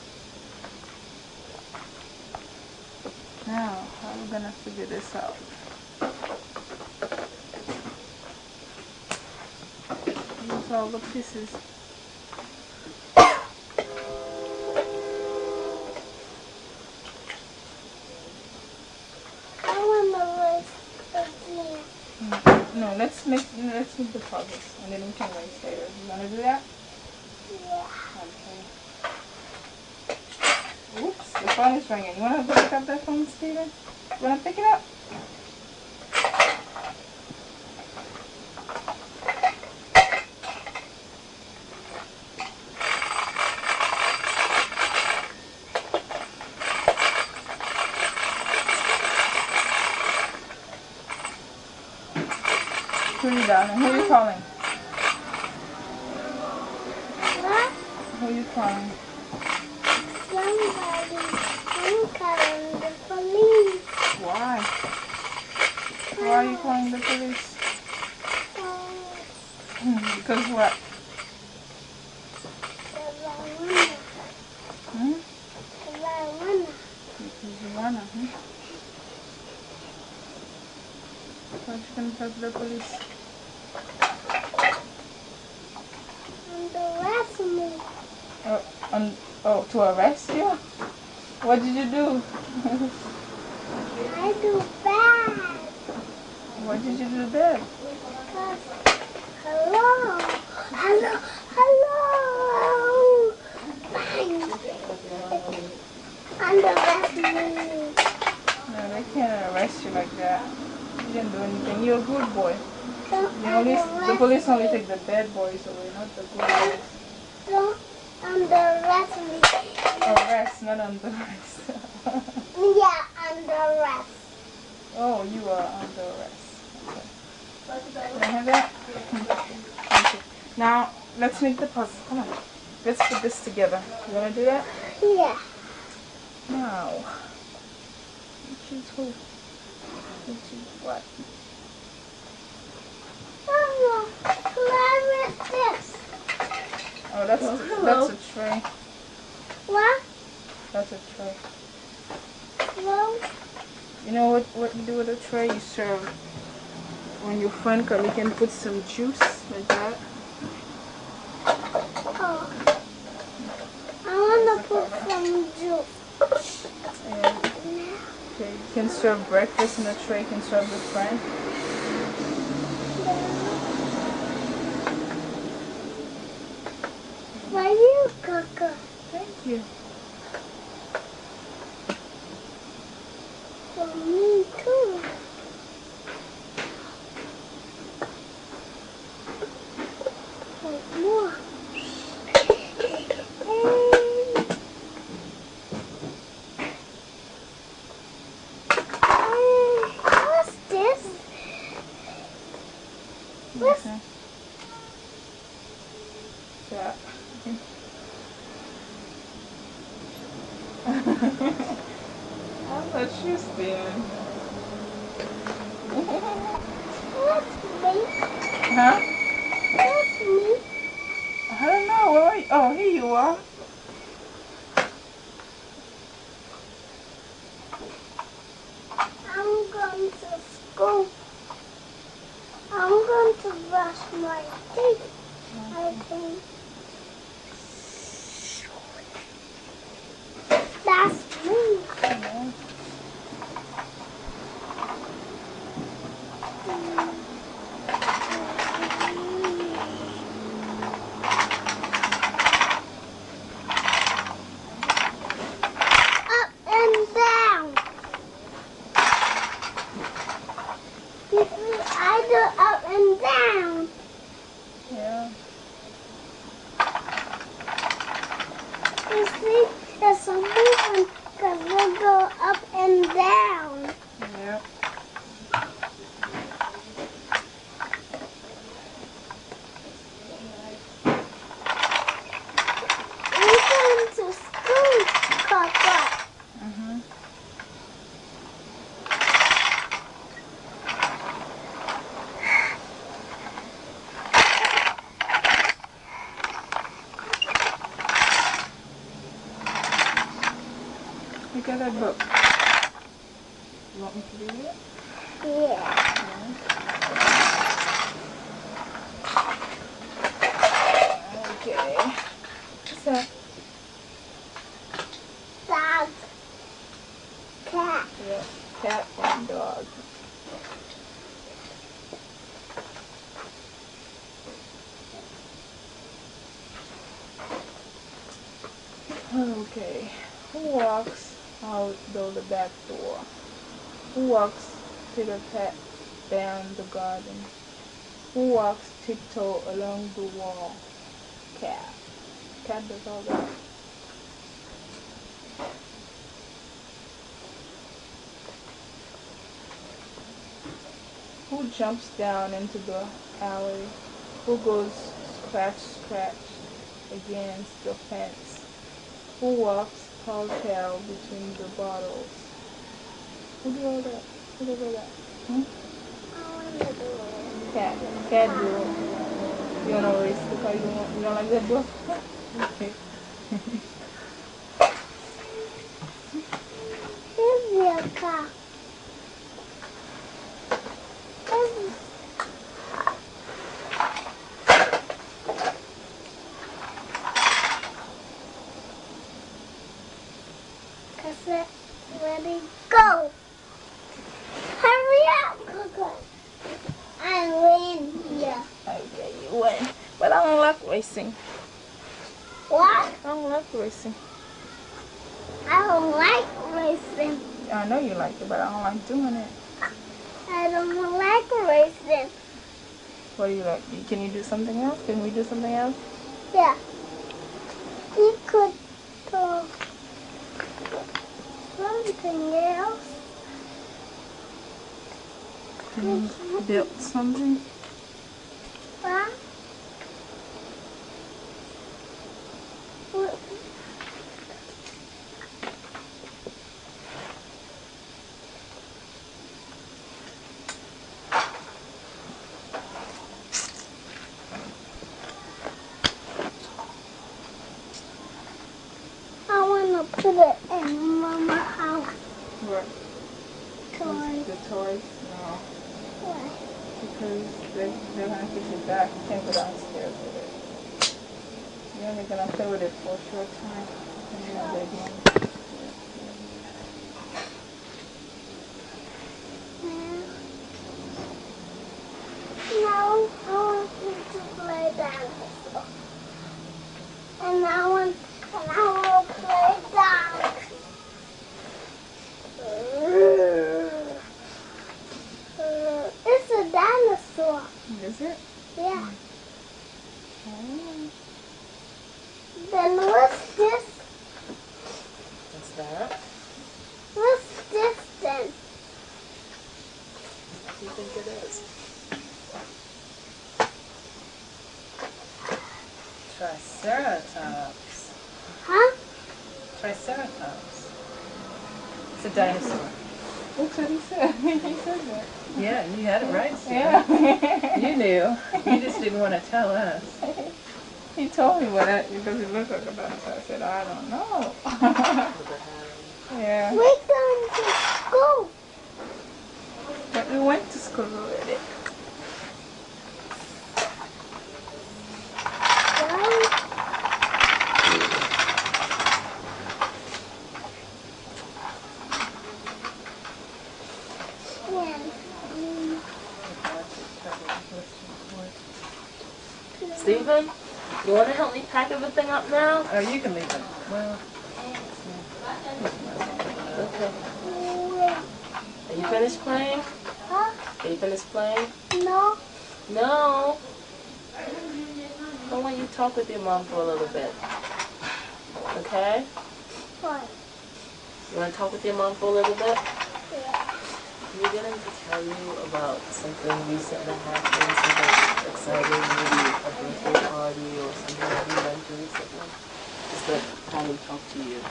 S2: Now, how are we going to figure this out? Use all the pieces.
S3: I want to race again.
S2: No, let's make the puzzles and then we can race later. You want to do that?
S3: Yeah.
S2: Okay. Oops, the phone is ringing. You want to pick up that phone, Steven? You want to pick it up? Who are you, darling? Who are you calling?
S3: What?
S2: Who are you calling?
S3: Somebody. I'm calling the police.
S2: Why? Why are you calling the police? Because what?
S3: Because I wanna.
S2: Hmm?
S3: Because I wanna.
S2: Because you wanna, hmm? What you gonna tell the police?
S3: And arrest me.
S2: To arrest you? What did you do?
S3: I do bad.
S2: What did you do bad?
S3: Because, hello. Hello. Hello. And arrest me.
S2: No, they can't arrest you like that. You didn't do anything. You're a good boy. The police only take the bad boys away, not the good boys.
S3: Don't arrest me.
S2: Arrest, not under arrest.
S3: Yeah, under arrest.
S2: Oh, you are under arrest. Okay. Can I have that? Okay. Now, let's make the puzzle. Come on. Let's put this together. You want to do that?
S3: Yeah.
S2: Now. You choose who? You choose what?
S3: Oh, where is this?
S2: Oh, that's a tray.
S3: What?
S2: That's a tray.
S3: Well,
S2: You know what you do with a tray? You serve. When your friend comes, you can put some juice like that.
S3: oh. I want to put some juice.
S2: And okay, you can serve breakfast in a tray. You can serve your friend.
S3: For you, Coco.
S2: Thank you.
S3: For me, too. For more. What's this? What's
S2: Okay. Yeah. I'll let you stand.
S3: me?
S2: Huh?
S3: What's me?
S2: I don't know. Where are you? Oh, here you are.
S3: I'm going to school. I'm going to brush my teeth, I think. That's me.
S2: Yeah.
S3: Up and down. You see, I do up and down.
S2: Yeah.
S3: You see, there's a movement because we go up and down.
S2: Yeah.
S3: We're going to school, Papa.
S2: Mm-hmm. Look at that book. You want me to do it?
S3: Yeah.
S2: Okay. What's that?
S3: Dog. Cat.
S2: Yeah. Cat and dog. Okay. Who walks out the back door? Who walks pitter-pat down the garden? Who walks tiptoe along the wall? Cat. Cat does all that. Who jumps down into the alley? Who goes scratch, scratch against the fence? Who walks tall-tale between the bottles? Who do all that? Who does all that? Hmm?
S3: I want to do it.
S2: Cat. Cat do. You wanna race the car? You don't like that book? Okay.
S3: Here's your car. Cassette, ready, go! Hurry up, Coco. I win here.
S2: Okay, you win. But I don't like racing.
S3: What?
S2: I don't like racing.
S3: I don't like racing.
S2: I know you like it, but I don't like doing it.
S3: I don't like racing.
S2: What do you like? Can you do something else? Can we do something else?
S3: Yeah. You could do something else.
S2: Can you build something?
S3: Huh? What? I want to put it in Mama's house.
S2: What?
S3: Toy.
S2: The toys? No.
S3: Why?
S2: Because they're going to kick it back. You can't go downstairs with it. You're only going to play with it for a short time. And then they're going.
S3: Now I want you to play dinosaur. And I want to play dog. It's a dinosaur.
S2: Is it?
S3: Yeah.
S2: Oh.
S3: Then what's this?
S4: What's that?
S3: What's this then?
S4: What do you think it is?
S1: Triceratops.
S3: Huh?
S1: Triceratops. It's a dinosaur.
S2: That's what he said. He said that.
S1: Yeah, you had it right, Sue.
S2: Yeah.
S1: You knew. You just didn't want to tell us.
S2: He told me what that because it looked like a dinosaur. I said, I don't know. Yeah.
S3: We're going to school.
S2: But we went to school already.
S3: Right?
S4: Stephen, you want to help me pack everything up now?
S1: Oh, you can leave it. Well,
S4: Okay.
S3: Yeah.
S4: Are you finished playing?
S3: Huh?
S4: Are you finished playing?
S3: No.
S4: No. I want you to talk with your mom for a little bit. Okay?
S3: What?
S4: You want to talk with your mom for a little bit?
S3: Yeah.
S4: Can you get him to tell you about something recent that happened, something exciting, maybe a birthday party or something that you went to recently? Just to have him talk to you.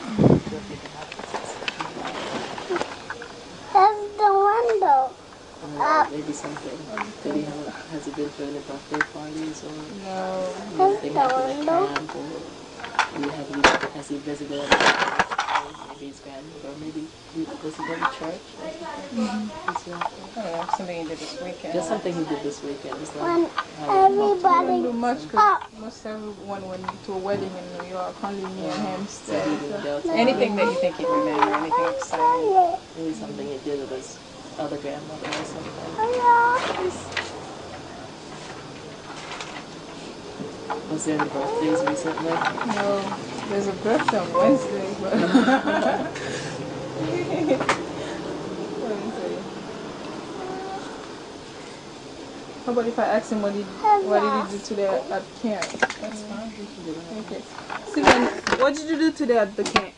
S3: That's the window.
S4: Maybe something. Maybe has he been to any birthday parties or
S2: No.
S4: anything
S3: That's the
S4: happened
S3: window.
S4: at camp or has he visited maybe his grandmother, or maybe does he go to church?
S2: I don't know, something he did this weekend.
S4: Just something he did this weekend. Just
S3: When
S4: like how he talked to you.
S2: I didn't do
S3: everybody
S2: much
S3: up.
S2: because most everyone went to a wedding in New York, only me and him
S4: So he
S2: stayed.
S4: didn't go to
S2: Anything that you think he'd remember, anything exciting.
S4: maybe something he did with his other grandmother or something.
S3: Hello.
S4: Was there any birthdays recently?
S2: No, there's a birthday on Wednesday, but Wednesday. How about if I ask him what did he do today at camp? That's fine. Okay. Steven, what did you do today at the camp?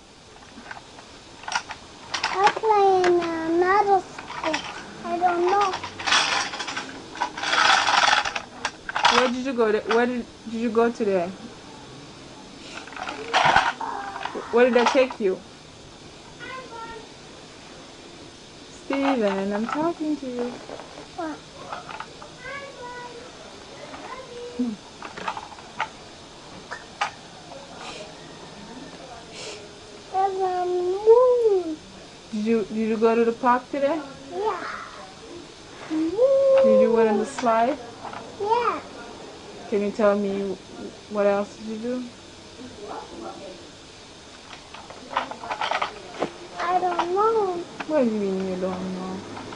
S3: I play in another school. I don't know.
S2: Where did you go? Where did you go today? Where did I take you? Steven, I'm talking to you.
S3: What? There's a moon.
S2: Did you go to the park today?
S3: Yeah.
S2: Did you went on the slide?
S3: Yeah.
S2: Can you tell me what else did you do?
S3: I don't know.
S2: What do you mean you don't know?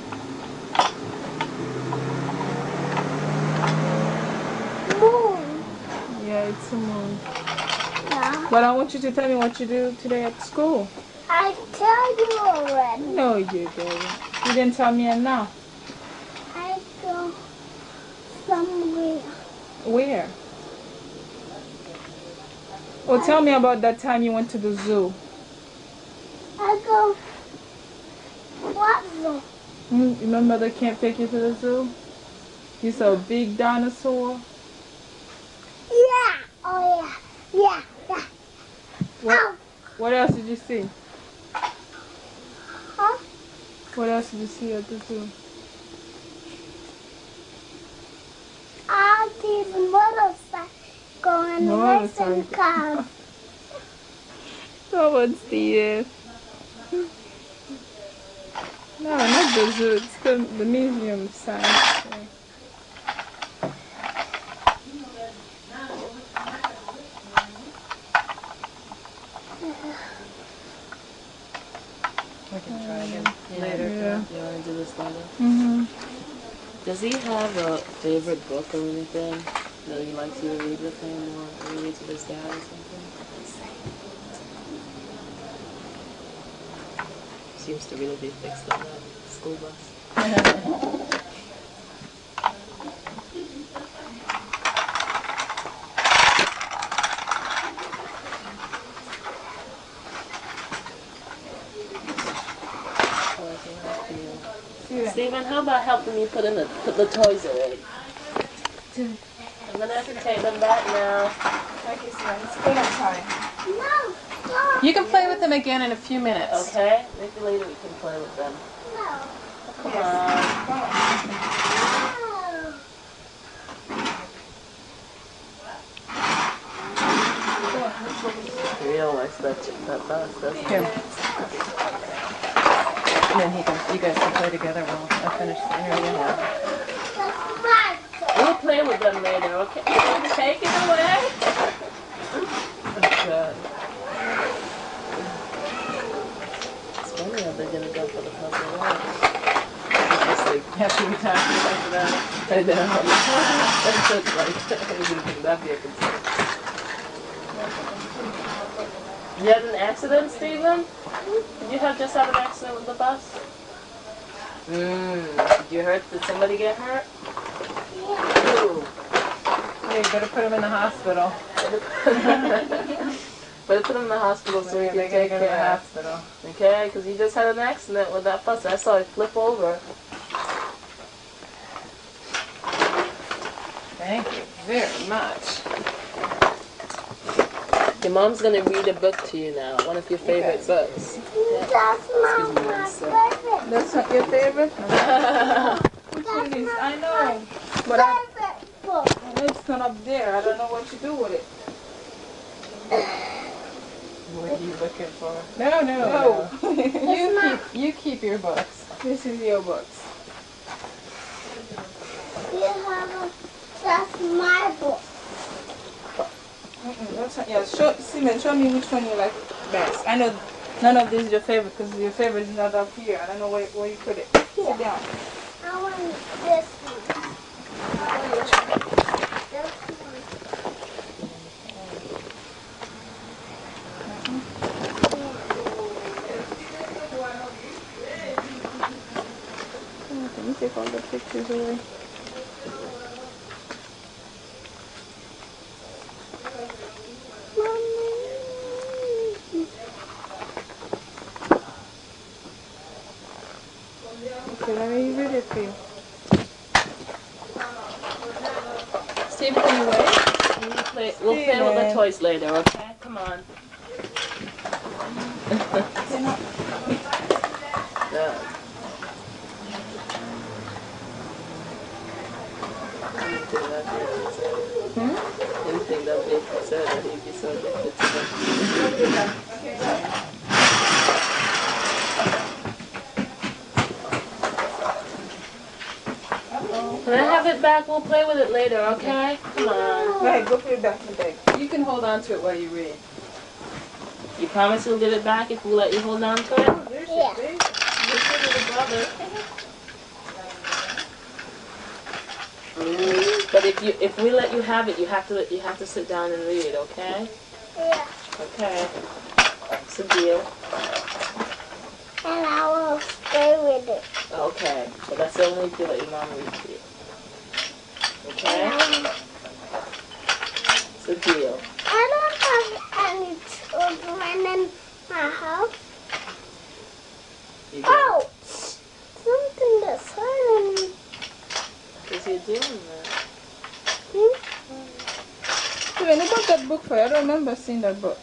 S3: Moon.
S2: Yeah, it's a moon.
S3: Yeah.
S2: But I want you to tell me what you do today at school.
S3: I tell you already.
S2: No, you didn't. You didn't tell me enough.
S3: I go somewhere.
S2: Where? Oh, tell me about that time you went to the zoo.
S3: I go. What zoo?
S2: Remember they can't take you to the zoo? You saw a big dinosaur.
S3: Yeah. Oh yeah. Yeah. Yeah. Ow.
S2: What else did you see?
S3: Huh?
S2: What else did you see at the zoo?
S3: All these motorcycles and racing
S2: Motorcycle.
S3: cars.
S2: Come on, Steve. No, not the zoo. It's the museum science.
S1: We can try again later.
S2: Yeah.
S4: You want to do this later?
S2: Mm-hmm.
S4: Does he have a favorite book or anything that he likes you to read with him or read to his dad or something? Seems to really be fixed on that school bus. Steven, how about helping me put the toys away? I'm gonna have to take them back now.
S2: Okay, so it's cleanup time.
S3: No.
S1: You can play with them again in a few minutes.
S4: Okay? Maybe later we can play with them.
S3: No.
S4: Come on.
S3: No.
S4: He really likes that bus, doesn't he?
S1: Here. And then you guys can play together while I finish the interview.
S3: That's my toy.
S4: We'll play with them later, okay? Take it away. Oh, God. It's funny how they're gonna go for the puzzle. It's like,
S1: After we talk after that.
S4: I know. That's just like, I didn't think that'd be a concern. You had an accident, Stephen? Did you just have an accident with the bus? Did you hurt? Did somebody get hurt? Ooh.
S1: Yeah, you better put him in the hospital.
S4: Better put him in the hospital so we can
S1: They
S4: take
S1: gotta go to the
S4: care.
S1: hospital.
S4: Okay, because you just had an accident with that bus. I saw it flip over.
S1: Thank you very much.
S4: Your mom's gonna read a book to you now, one of your favorite books.
S3: That's not my favorite.
S2: That's not your favorite? Which one is? I know. But
S3: Favorite book.
S2: it's not up there. I don't know what you do with it.
S1: What are you looking for?
S2: No.
S1: You keep your books.
S2: This is your books.
S3: You have a, that's my book.
S2: That's not, yeah, show me which one you like best. I know none of this is your favorite because your favorite is not up here. I don't know where you put it. Sit down.
S3: I want this one. This one.
S2: take all the pictures away. Okay, let me read it for you.
S4: Steven, can you wait? We'll play with the toys later, okay? Come on. Yeah. Anything that Baker said that he'd be so addicted to them. Can I have it back? We'll play with it later, okay? Come on.
S2: Go ahead, go put it back in the bag.
S1: You can hold on to it while you read.
S4: You promise you'll give it back if we'll let you hold on to it?
S3: Yeah.
S4: But if we let you have it, you have to sit down and read, okay?
S3: Yeah.
S4: Okay. It's a deal.
S3: And I will stay with it.
S4: Okay. But that's the only deal that your mom reads to you. Okay? It's a deal.
S3: I don't have any children in my house.
S4: You
S3: Oh! Something that's hurting me.
S4: Because you're doing that.
S2: Steven, who bought that book for you? I don't remember seeing that book.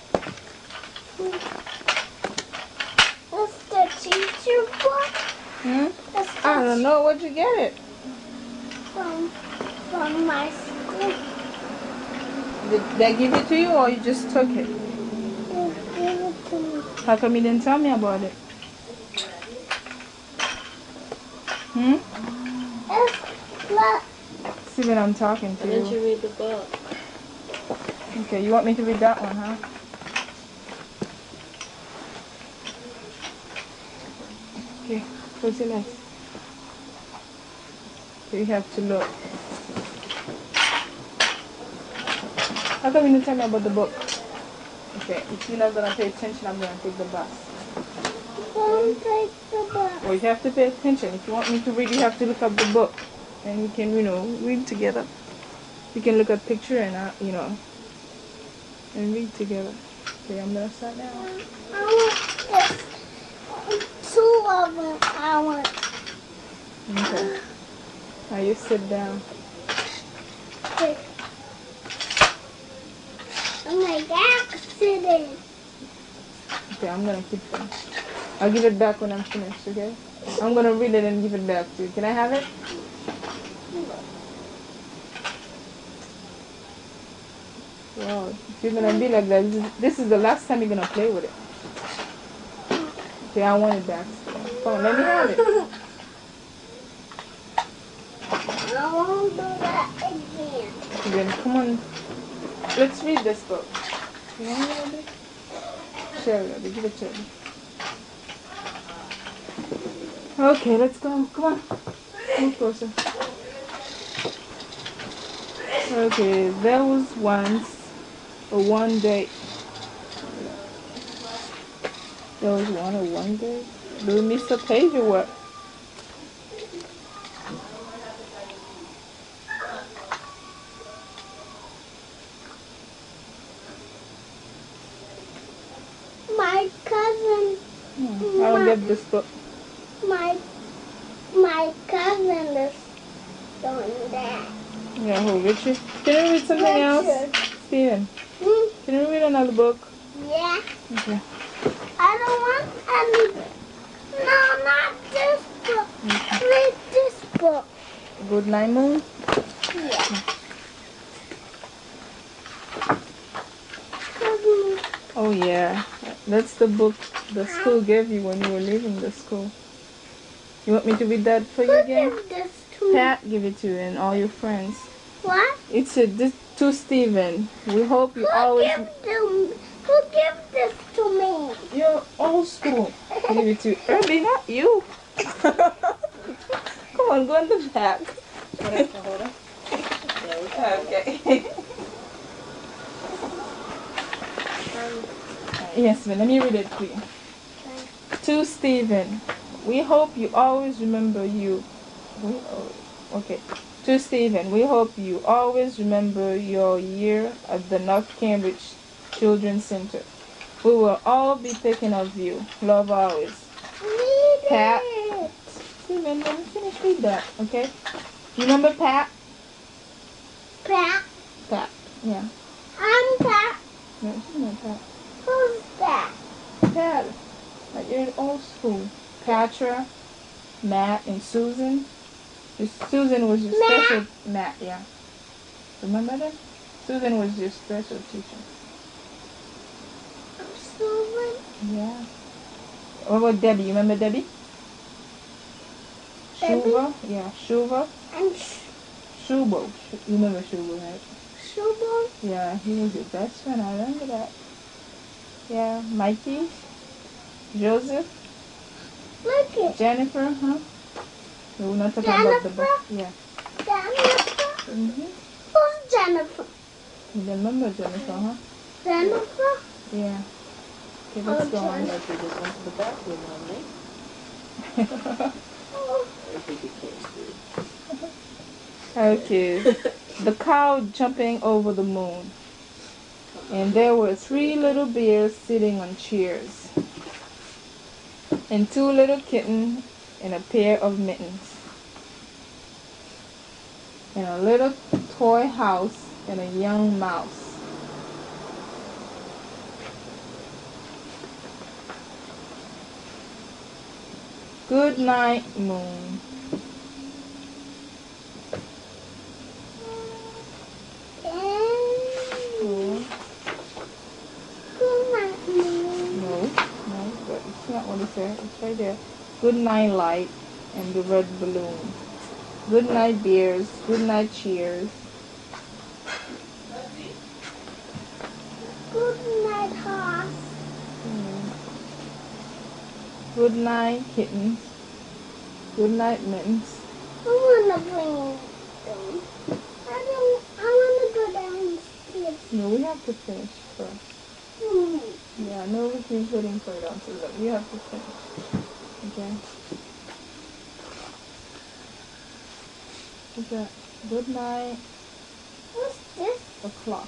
S3: That's the teacher book. That's
S2: I don't know. Where'd you get it?
S3: from my school.
S2: Did they give it to you or you just took it?
S3: They gave it to me.
S2: How come you didn't tell me about it?
S3: Look.
S2: Steven, I'm talking to
S4: Why didn't
S2: you.
S4: you read the book?
S2: Okay, you want me to read that one, huh? Okay, close your legs. You have to look. How come you didn't tell me about the book? Okay, if you're not gonna pay attention, I'm gonna take the bus.
S3: Don't take the bus.
S2: Well, you have to pay attention. If you want me to read, you have to look up the book. And we can, read together. We can look at picture and, and read together. Okay, I'm gonna start now.
S3: I want this. 2 of them I want.
S2: Okay. Now you sit down.
S3: Okay. I'm like accident.
S2: Okay, I'm gonna keep them. I'll give it back when I'm finished, okay? I'm gonna read it and give it back to you. Can I have it? Wow, if you're gonna be like that, this is the last time you're gonna play with it. Okay, I want it back. Come on, let me have it.
S3: I won't do that again.
S2: Then come on, let's read this book. You want me to read? Sherry, give it to me. Okay, let's go. Come on, move closer. Okay, there was once one day. There was one day. Do we miss a page or what?
S3: My cousin.
S2: I don't get this book.
S3: My cousin is doing that.
S2: Yeah, who? Richard? Can you read something else? Steven, can you read another book?
S3: Yeah.
S2: Okay.
S3: I don't want any. No, not this book. Read this book.
S2: Good Night Moon?
S3: Yeah.
S2: Oh yeah, that's the book the school gave you when you were leaving the school. You want me to read that for you again?
S3: Who gave this to me?
S2: Pat give it to you and all your friends.
S3: What?
S2: It's this to Steven. We hope you always.
S3: Who gave this to me?
S2: You're old school. Give it to Early, not you. Come on, go in the back. Okay. Yes, but let me read it for you. To Steven, we hope you always remember you Okay. To Stephen, we hope you always remember your year at the North Cambridge Children's Center. We will all be thinking of you. Love always. Pat. Stephen, let me finish read that, okay? You remember Pat?
S3: Pat.
S2: Pat, yeah.
S3: I'm Pat.
S2: No, she's not Pat.
S3: Who's that?
S2: Pat. Like you're in old school. Patra, Matt, and Susan. Susan was your special... Matt, yeah. Remember that? Susan was your special teacher.
S3: Susan?
S2: Yeah. What about Debbie? You remember Debbie?
S3: Debbie?
S2: Shuba? Yeah, Shuba.
S3: And
S2: Shubo. You remember Shubo, right?
S3: Sugar?
S2: Yeah, he was your best friend. I remember that. Yeah, Mikey. Joseph.
S3: Look it.
S2: Jennifer, huh? No, we're not talking about the book. Yeah.
S3: Jennifer?
S2: Mm-hmm.
S3: Who's Jennifer?
S2: You remember Jennifer, huh?
S3: Jennifer?
S2: Yeah. Okay, let's go on.
S4: Like we just went to the bathroom one night. I think it came through.
S2: Okay. The cow jumping over the moon. And there were 3 little bears sitting on chairs. And 2 little kittens in a pair of mittens. And a little toy house and a young mouse. Good night, moon. Oh,
S3: Good night, Mom.
S2: no, but it's not what it said. It's right there. Good night, light, and the red balloon. Good night, beers. Good night, cheers.
S3: Good night, horse.
S2: Good night, kittens. Good night, mittens.
S3: I wanna bring them. I wanna go downstairs.
S2: No, we have to finish first. Yeah, no, we keep waiting for it until that. We have to finish. Okay. What's that? Good night,
S3: What's this?
S2: a clock.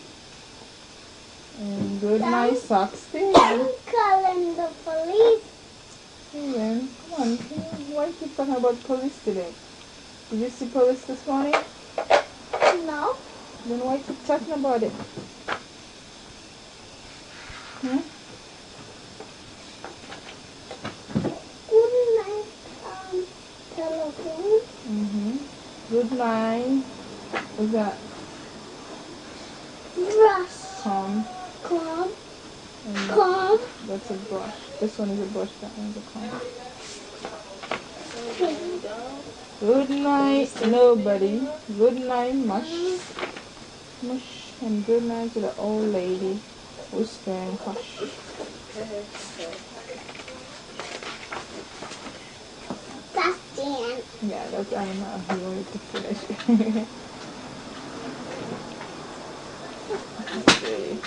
S2: And good night, socks. Steven.
S3: I'm calling the police.
S2: Steven, come on. Why you keep talking about police today? Did you see police this morning?
S3: No.
S2: Then why keep talking about it? Hmm?
S3: Good night, telephone.
S2: Mm-hmm. Good night. What's that?
S3: Brush.
S2: Comb.
S3: Comb.
S2: And
S3: Comb.
S2: that's a brush. This one is a brush. That one's a comb. Good night, nobody. Good night, mush. Mush. And good night to the old lady whispering hush.
S3: That's the end.
S2: Yeah, that's I know. He wanted to finish. Okay.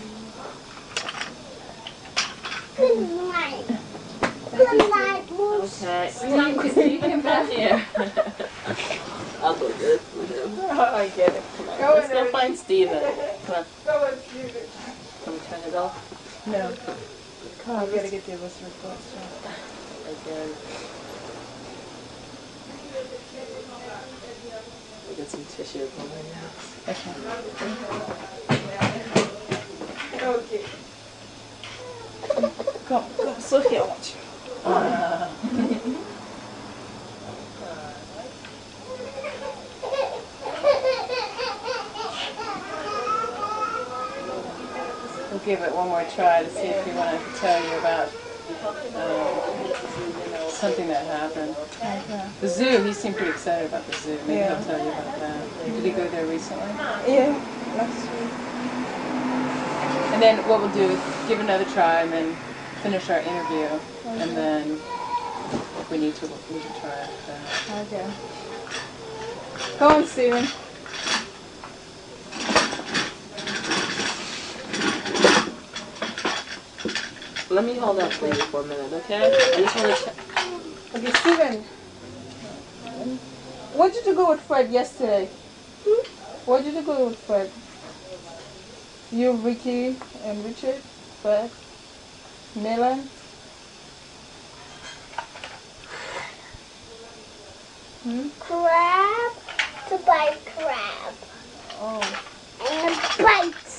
S3: Good night. Good night, Moose.
S4: Okay. Steve, back here. I'll go good with him.
S2: Oh, I get it.
S4: Let's go find Steven. Come on.
S2: Go and see it.
S4: Can we turn it off?
S2: No. Come on, we gotta get the bus reports.
S4: Again. We get some tissue on my nose.
S2: Okay. Come, Sophie, I want you. We'll give it one more try to see if we want to tell you about something that happened. Okay. The zoo, he seemed pretty excited about the zoo. Maybe he'll tell you about that. Did he go there recently? Yeah, last week. And then what we'll do is give another try and then finish our interview. Okay. And then if we need to, we can try after that. Okay. Go on, Steven.
S4: Let me hold that for you for a minute, okay? I just want to check.
S2: Okay, Steven. Where did you go with Fred yesterday? Where did you go with Fred? You, Ricky, and Richard? Fred? Milan?
S3: Crab to buy crab.
S2: Oh.
S3: And it bites.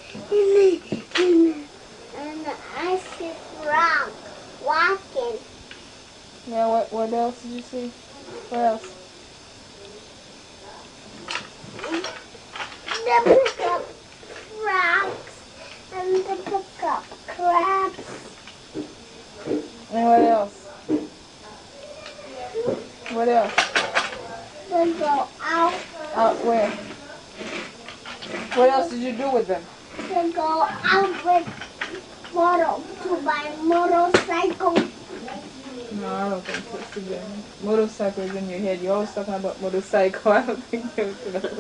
S3: And I see frog walking.
S2: Yeah, what else did you see? What else?
S3: They pick up frogs and they pick up crabs.
S2: And what else? What else?
S3: They go out.
S2: Out where? What else did you do with them?
S3: They go out with to buy motorcycle.
S2: No, I don't think it's again. Motorcycle is in your head. You're always talking about motorcycle. I don't think they would do that.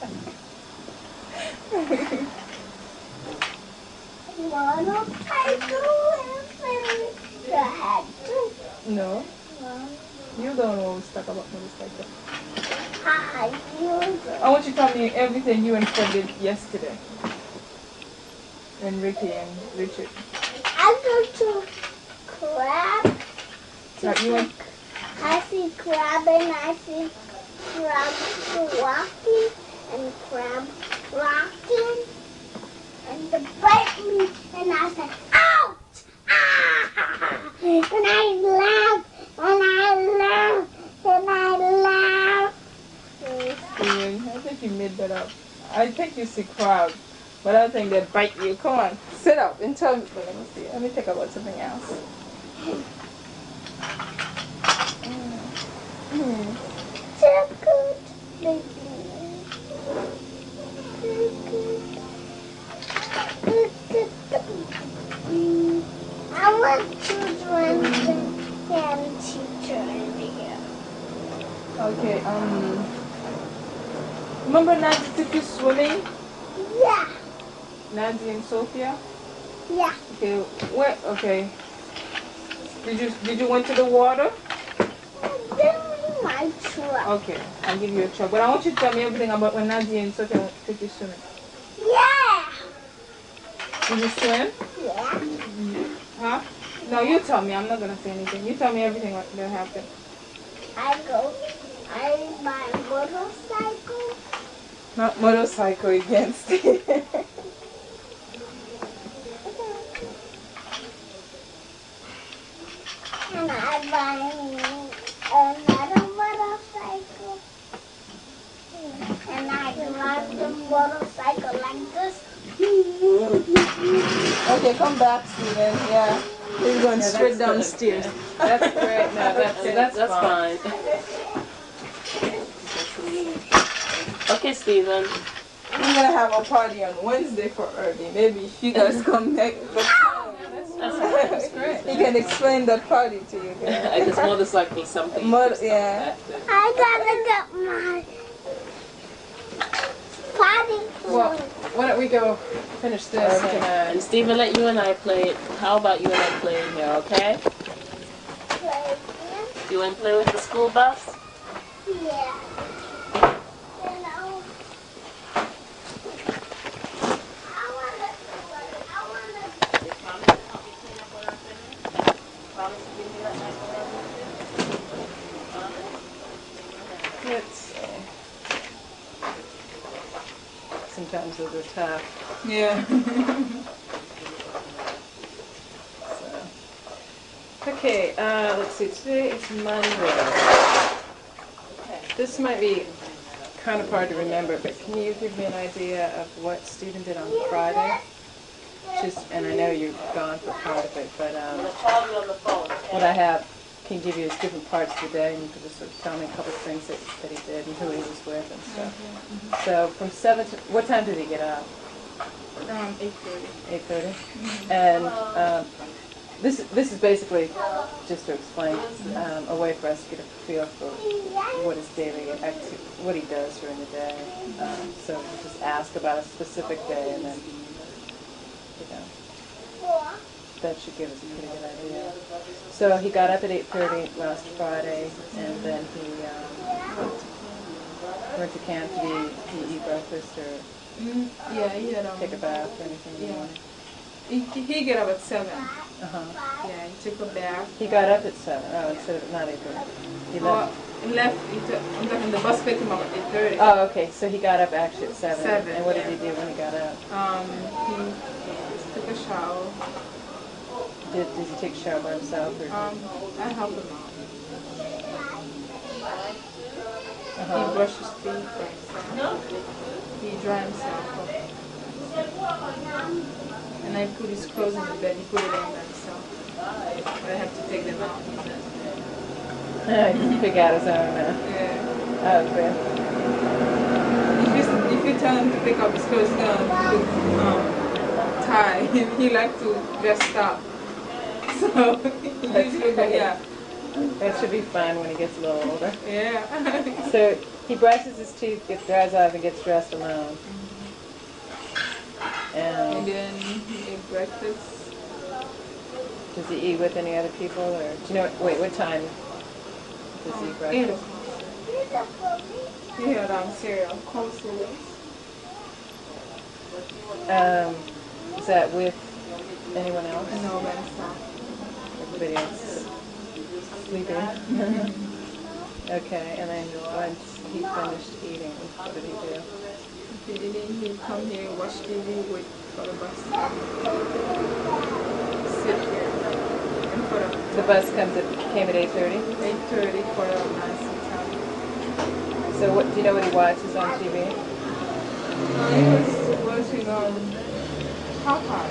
S3: Motorcycle is in the head too.
S2: No. You don't always talk about motorcycle.
S3: I use it.
S2: I want you to tell me everything you and Fred did yesterday. And Ricky and Richard.
S3: I go to crab.
S2: Right, you went,
S3: I see crab and I see crab walking and crab rocking and they bite me and I say, ouch! Ah! And I laugh and I laugh and I laugh.
S2: Steven, I think you made that up. I think you see crowd, but I think they bite you. Come on, sit up and tell me. Let me see. Let me think about something else.
S3: So good, baby. I want children and teacher in here.
S2: Okay, remember Nancy took you swimming?
S3: Yeah,
S2: Nancy and Sophia?
S3: yeah.
S2: Okay, where, okay. Did you went to the water?
S3: Give me my truck.
S2: Okay, I'll give you a truck. But I want you to tell me everything about when Nancy and Sophia took you swimming.
S3: Yeah.
S2: Did you swim?
S3: Yeah.
S2: Huh? No, you tell me. I'm not going to say anything. You tell me everything that happened.
S3: I buy a motorcycle.
S2: Not motorcycle against.
S3: And I buy another motorcycle. And I drive the motorcycle like this.
S2: Okay, come back, Steven. Yeah. He's going straight downstairs. That's great. No, that's
S4: fine. Okay, Steven.
S2: We're going to have a party on Wednesday for Ernie. Maybe if you guys come back.
S4: That's great.
S2: He can explain that party to you guys.
S4: I just motorcycle something.
S2: Yeah.
S3: I gotta get my party
S1: Well, why don't we go finish this
S4: And Steven, let you and I play. How about you and I play in here, okay?
S3: play.
S4: Do you want to play with the school bus?
S3: Yeah. You know, I wanna
S1: Let's see. Sometimes those are tough.
S2: Yeah.
S1: Okay, let's see. Today is Monday. This might be kind of hard to remember, but can you give me an idea of what Stephen did on Friday? And I know you're gone for part of it, but what I have can give you is different parts of the day, and you can just sort of tell me a couple of things that he did and who he was with and stuff. So from 7 to, what time did he get up?
S2: 8:30.
S1: 8:30? And this is basically, just to explain, a way for us to get a feel for what his daily activity, what he does during the day. So we just ask about a specific day, and then, that should give us a pretty good idea. So he got up at 8:30 last Friday, and then he
S2: went to camp, did he eat breakfast or
S5: Yeah, he had
S2: take a bath or anything in the
S5: yeah.
S2: morning?
S5: He get up at 7.
S2: Uh-huh.
S5: Yeah, he took a bath.
S2: He got up at 7. Oh, instead of not 8:30. He left.
S5: He left. I'm talking the bus picked him up at 8:30.
S2: Oh, okay. So he got up actually at 7.
S5: 7,
S2: And what did
S5: yeah.
S2: he do when he got up?
S5: He took a shower.
S2: Did he take a shower by himself or?
S5: I helped him out. He
S2: Uh-huh.
S5: brushed his teeth by himself. He dried himself up. And I put his clothes in the bed. He put it on by himself. But I have to take them out.
S2: He just pick out his own.
S5: Yeah.
S2: Oh, good.
S5: If you tell him to pick up his clothes, he's gonna tie. He likes to just stop. So yeah.
S2: That should be fun when he gets a little older.
S5: Yeah.
S2: So he brushes his teeth, dries off, and gets dressed alone.
S5: And
S2: And
S5: then he ate breakfast.
S2: does he eat with any other people, or do you know? Wait, what time does he eat breakfast?
S5: 8 o'clock. He had cereal, cold cereal.
S2: Is that with anyone else?
S5: No, by himself.
S2: Everybody else is sleeping. Okay, and then once he finished eating, what did he do?
S5: He'd come here, watch TV, wait for the bus. Sit here in front of
S2: The bus came at 8:30.
S5: 8:30 for a nice time.
S2: So what do you know what he watches on TV?
S5: He was watching Popeye.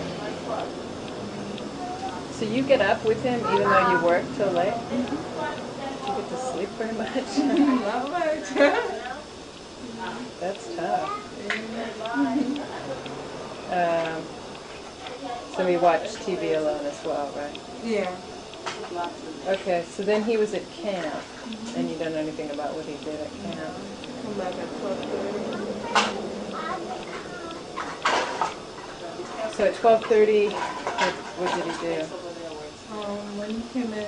S2: So you get up with him even though you work till late? You get to sleep very much?
S5: Not much.
S2: That's tough. So we watched TV alone as well, right?
S5: Yeah.
S2: Okay, so then he was at camp, and you don't know anything about what he did at camp.
S5: Come back at 12:30.
S2: So at 12:30, what did he do?
S5: When he came in,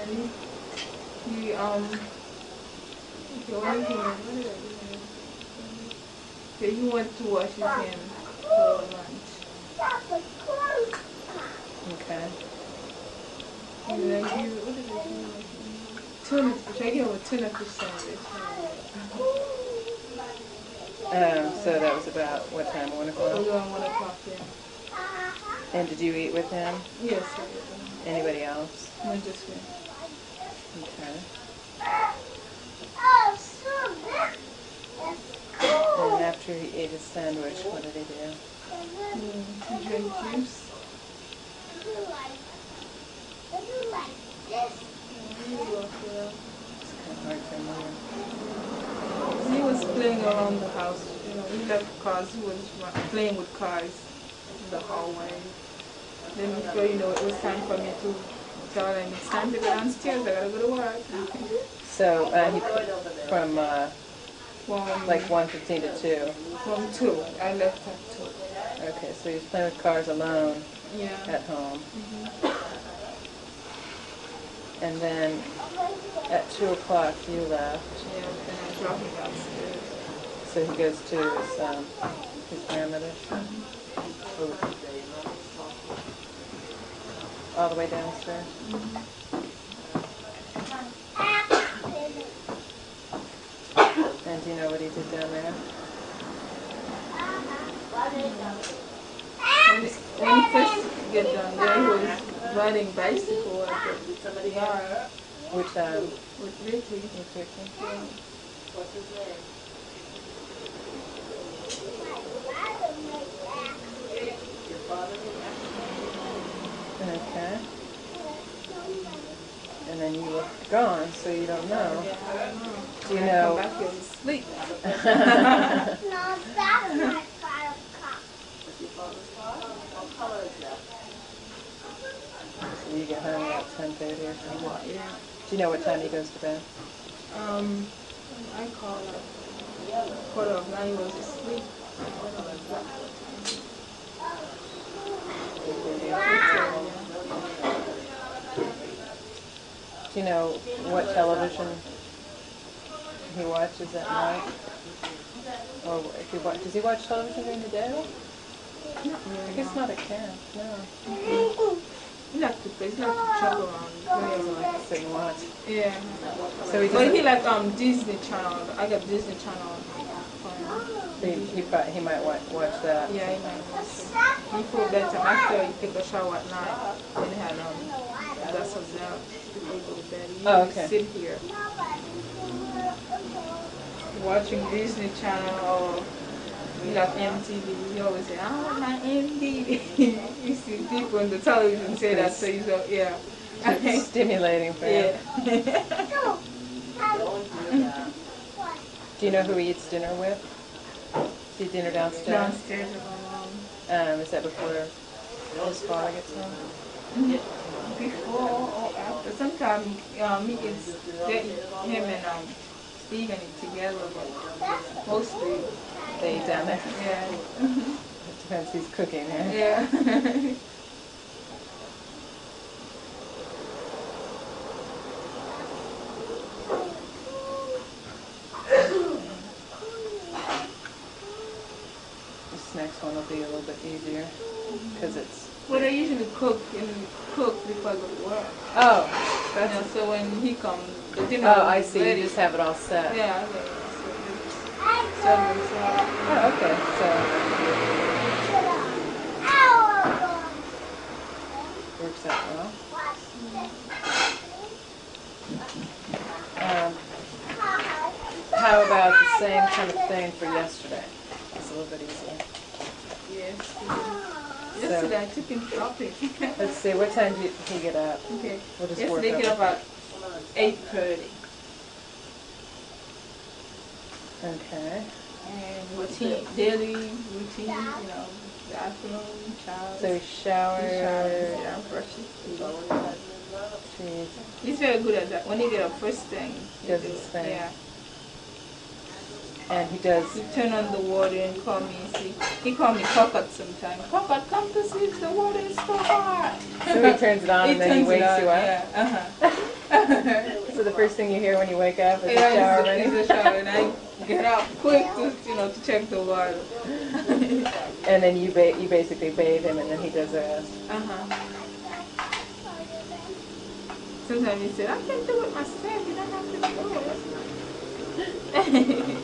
S5: he went to wash his hands for lunch.
S2: Okay.
S5: And then what did he do? Tuna fish. I gave him a tuna fish sandwich.
S2: So that was about what time? 1
S5: It was
S2: o'clock?
S5: around 1 o'clock, yeah.
S2: And did you eat with him?
S5: Yes, I did.
S2: Anybody else?
S5: No, just me.
S2: Okay.
S3: Oh,
S2: And after he ate his sandwich, what did he do?
S5: He drank juice. He walked around.
S2: It's kind of hard to remember.
S5: He was playing around the house. He left cars. He was playing with cars in the hallway. Then before it was time for me to tell him it's time to go downstairs. I gotta go to work.
S2: So he from like
S5: From
S2: 1:15 to 2.
S5: 2. I left at 2.
S2: Okay, so he was playing with cars alone
S5: Yeah.
S2: at home. And then at 2 o'clock you left.
S5: Yeah, then I dropped him downstairs.
S2: So he goes to his grandmother's. All the way downstairs. And do you know what he did down there?
S5: When he first get down there, he was riding bicycle at the yard
S2: Which
S5: with Ricky.
S2: with Ricky?
S5: What's his name?
S2: Okay. And then you were gone, so you don't know.
S5: Yeah, I don't know.
S2: Do you
S5: When I
S2: know?
S5: come back, he was asleep.
S3: No, that's my car.
S2: So you get home at 10:30 or something.
S5: Yeah.
S2: Do you know what time he goes to bed?
S5: I called her. 9:15, he was asleep.
S2: Do you know what television he watches at night?
S1: Or if you watch, does he watch television during the day?
S5: Not really.
S1: I guess not at camp, no.
S5: He like to play. He like to juggle around.
S1: He doesn't like to sit and watch.
S5: Yeah.
S1: So he
S5: But
S1: doesn't,
S5: he like Disney Channel. I got Disney Channel for him.
S1: he might watch that.
S5: Yeah, he might watch it. Before bedtime, after he take a shower at night, then he had glass of milk before he go to bed. He
S1: Oh,
S5: usually
S1: okay.
S5: sit here watching Disney Channel or he like MTV. He always say, I want my MTV. You see people on the television say that, so he's like, yeah.
S1: It's stimulating for him.
S5: Yeah.
S1: Do you know who he eats dinner with? Does he eat dinner downstairs?
S5: Downstairs with my mom.
S1: Is that before his father gets home?
S5: Before or after. Sometimes him and Stephen eat together, but mostly
S1: They eat down there?
S5: yeah.
S1: It depends who's cooking, right?
S5: Yeah.
S1: This next one will be a little bit easier because it's.
S5: Well, they usually cook before I go to work.
S1: Oh,
S5: You
S1: that's.
S5: know, so when he comes, the dinner
S1: Oh, I
S5: is
S1: see.
S5: ready.
S1: You just have it all set.
S5: Yeah. So
S1: Oh, okay. So works out well. How about the same kind of thing for yesterday? It's a little bit easier.
S5: yes. Yesterday I took him shopping.
S1: Let's see. What time did he get up?
S5: Okay.
S1: We'll just
S5: Yesterday
S1: work
S5: get
S1: up.
S5: up at 8:30.
S1: Okay.
S5: And routine, daily routine, you know, the afternoon, showers.
S1: So he showers.
S5: Yeah, brushes teeth.
S1: Jeez.
S5: He's very good at that. When he get up first thing, he
S1: Does
S5: do
S1: his
S5: it.
S1: thing.
S5: Yeah.
S1: And he does.
S5: He turn on the water and call me and see. He call me Cockot sometimes. Cockot, come to see if the water is so hot.
S1: So he turns it on and then he
S5: turns it
S1: wakes
S5: on,
S1: you up.
S5: Yeah.
S1: So the first thing you hear when you wake up is
S5: Yeah,
S1: the shower
S5: it's
S1: running.
S5: the shower, and I get up quick to check the water.
S1: And then you basically bathe him and then he does the rest.
S5: Sometimes he said, I can do it myself. You don't have to do it.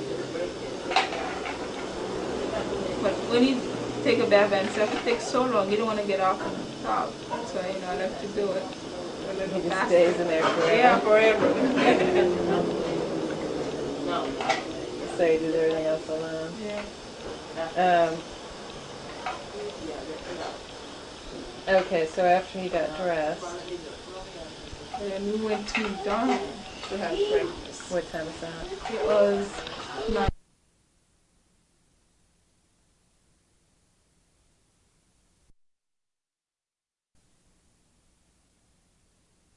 S5: But when he take a bath by himself, it takes so long. You don't want to get off and top. That's why I like to do it. A little
S1: He just
S5: faster.
S1: stays in there forever.
S5: Yeah, forever.
S1: So he does everything else alone.
S5: Yeah.
S1: Okay, so after he got dressed,
S5: And we went to McDonald's to have breakfast.
S1: what time is that?
S5: It was 9.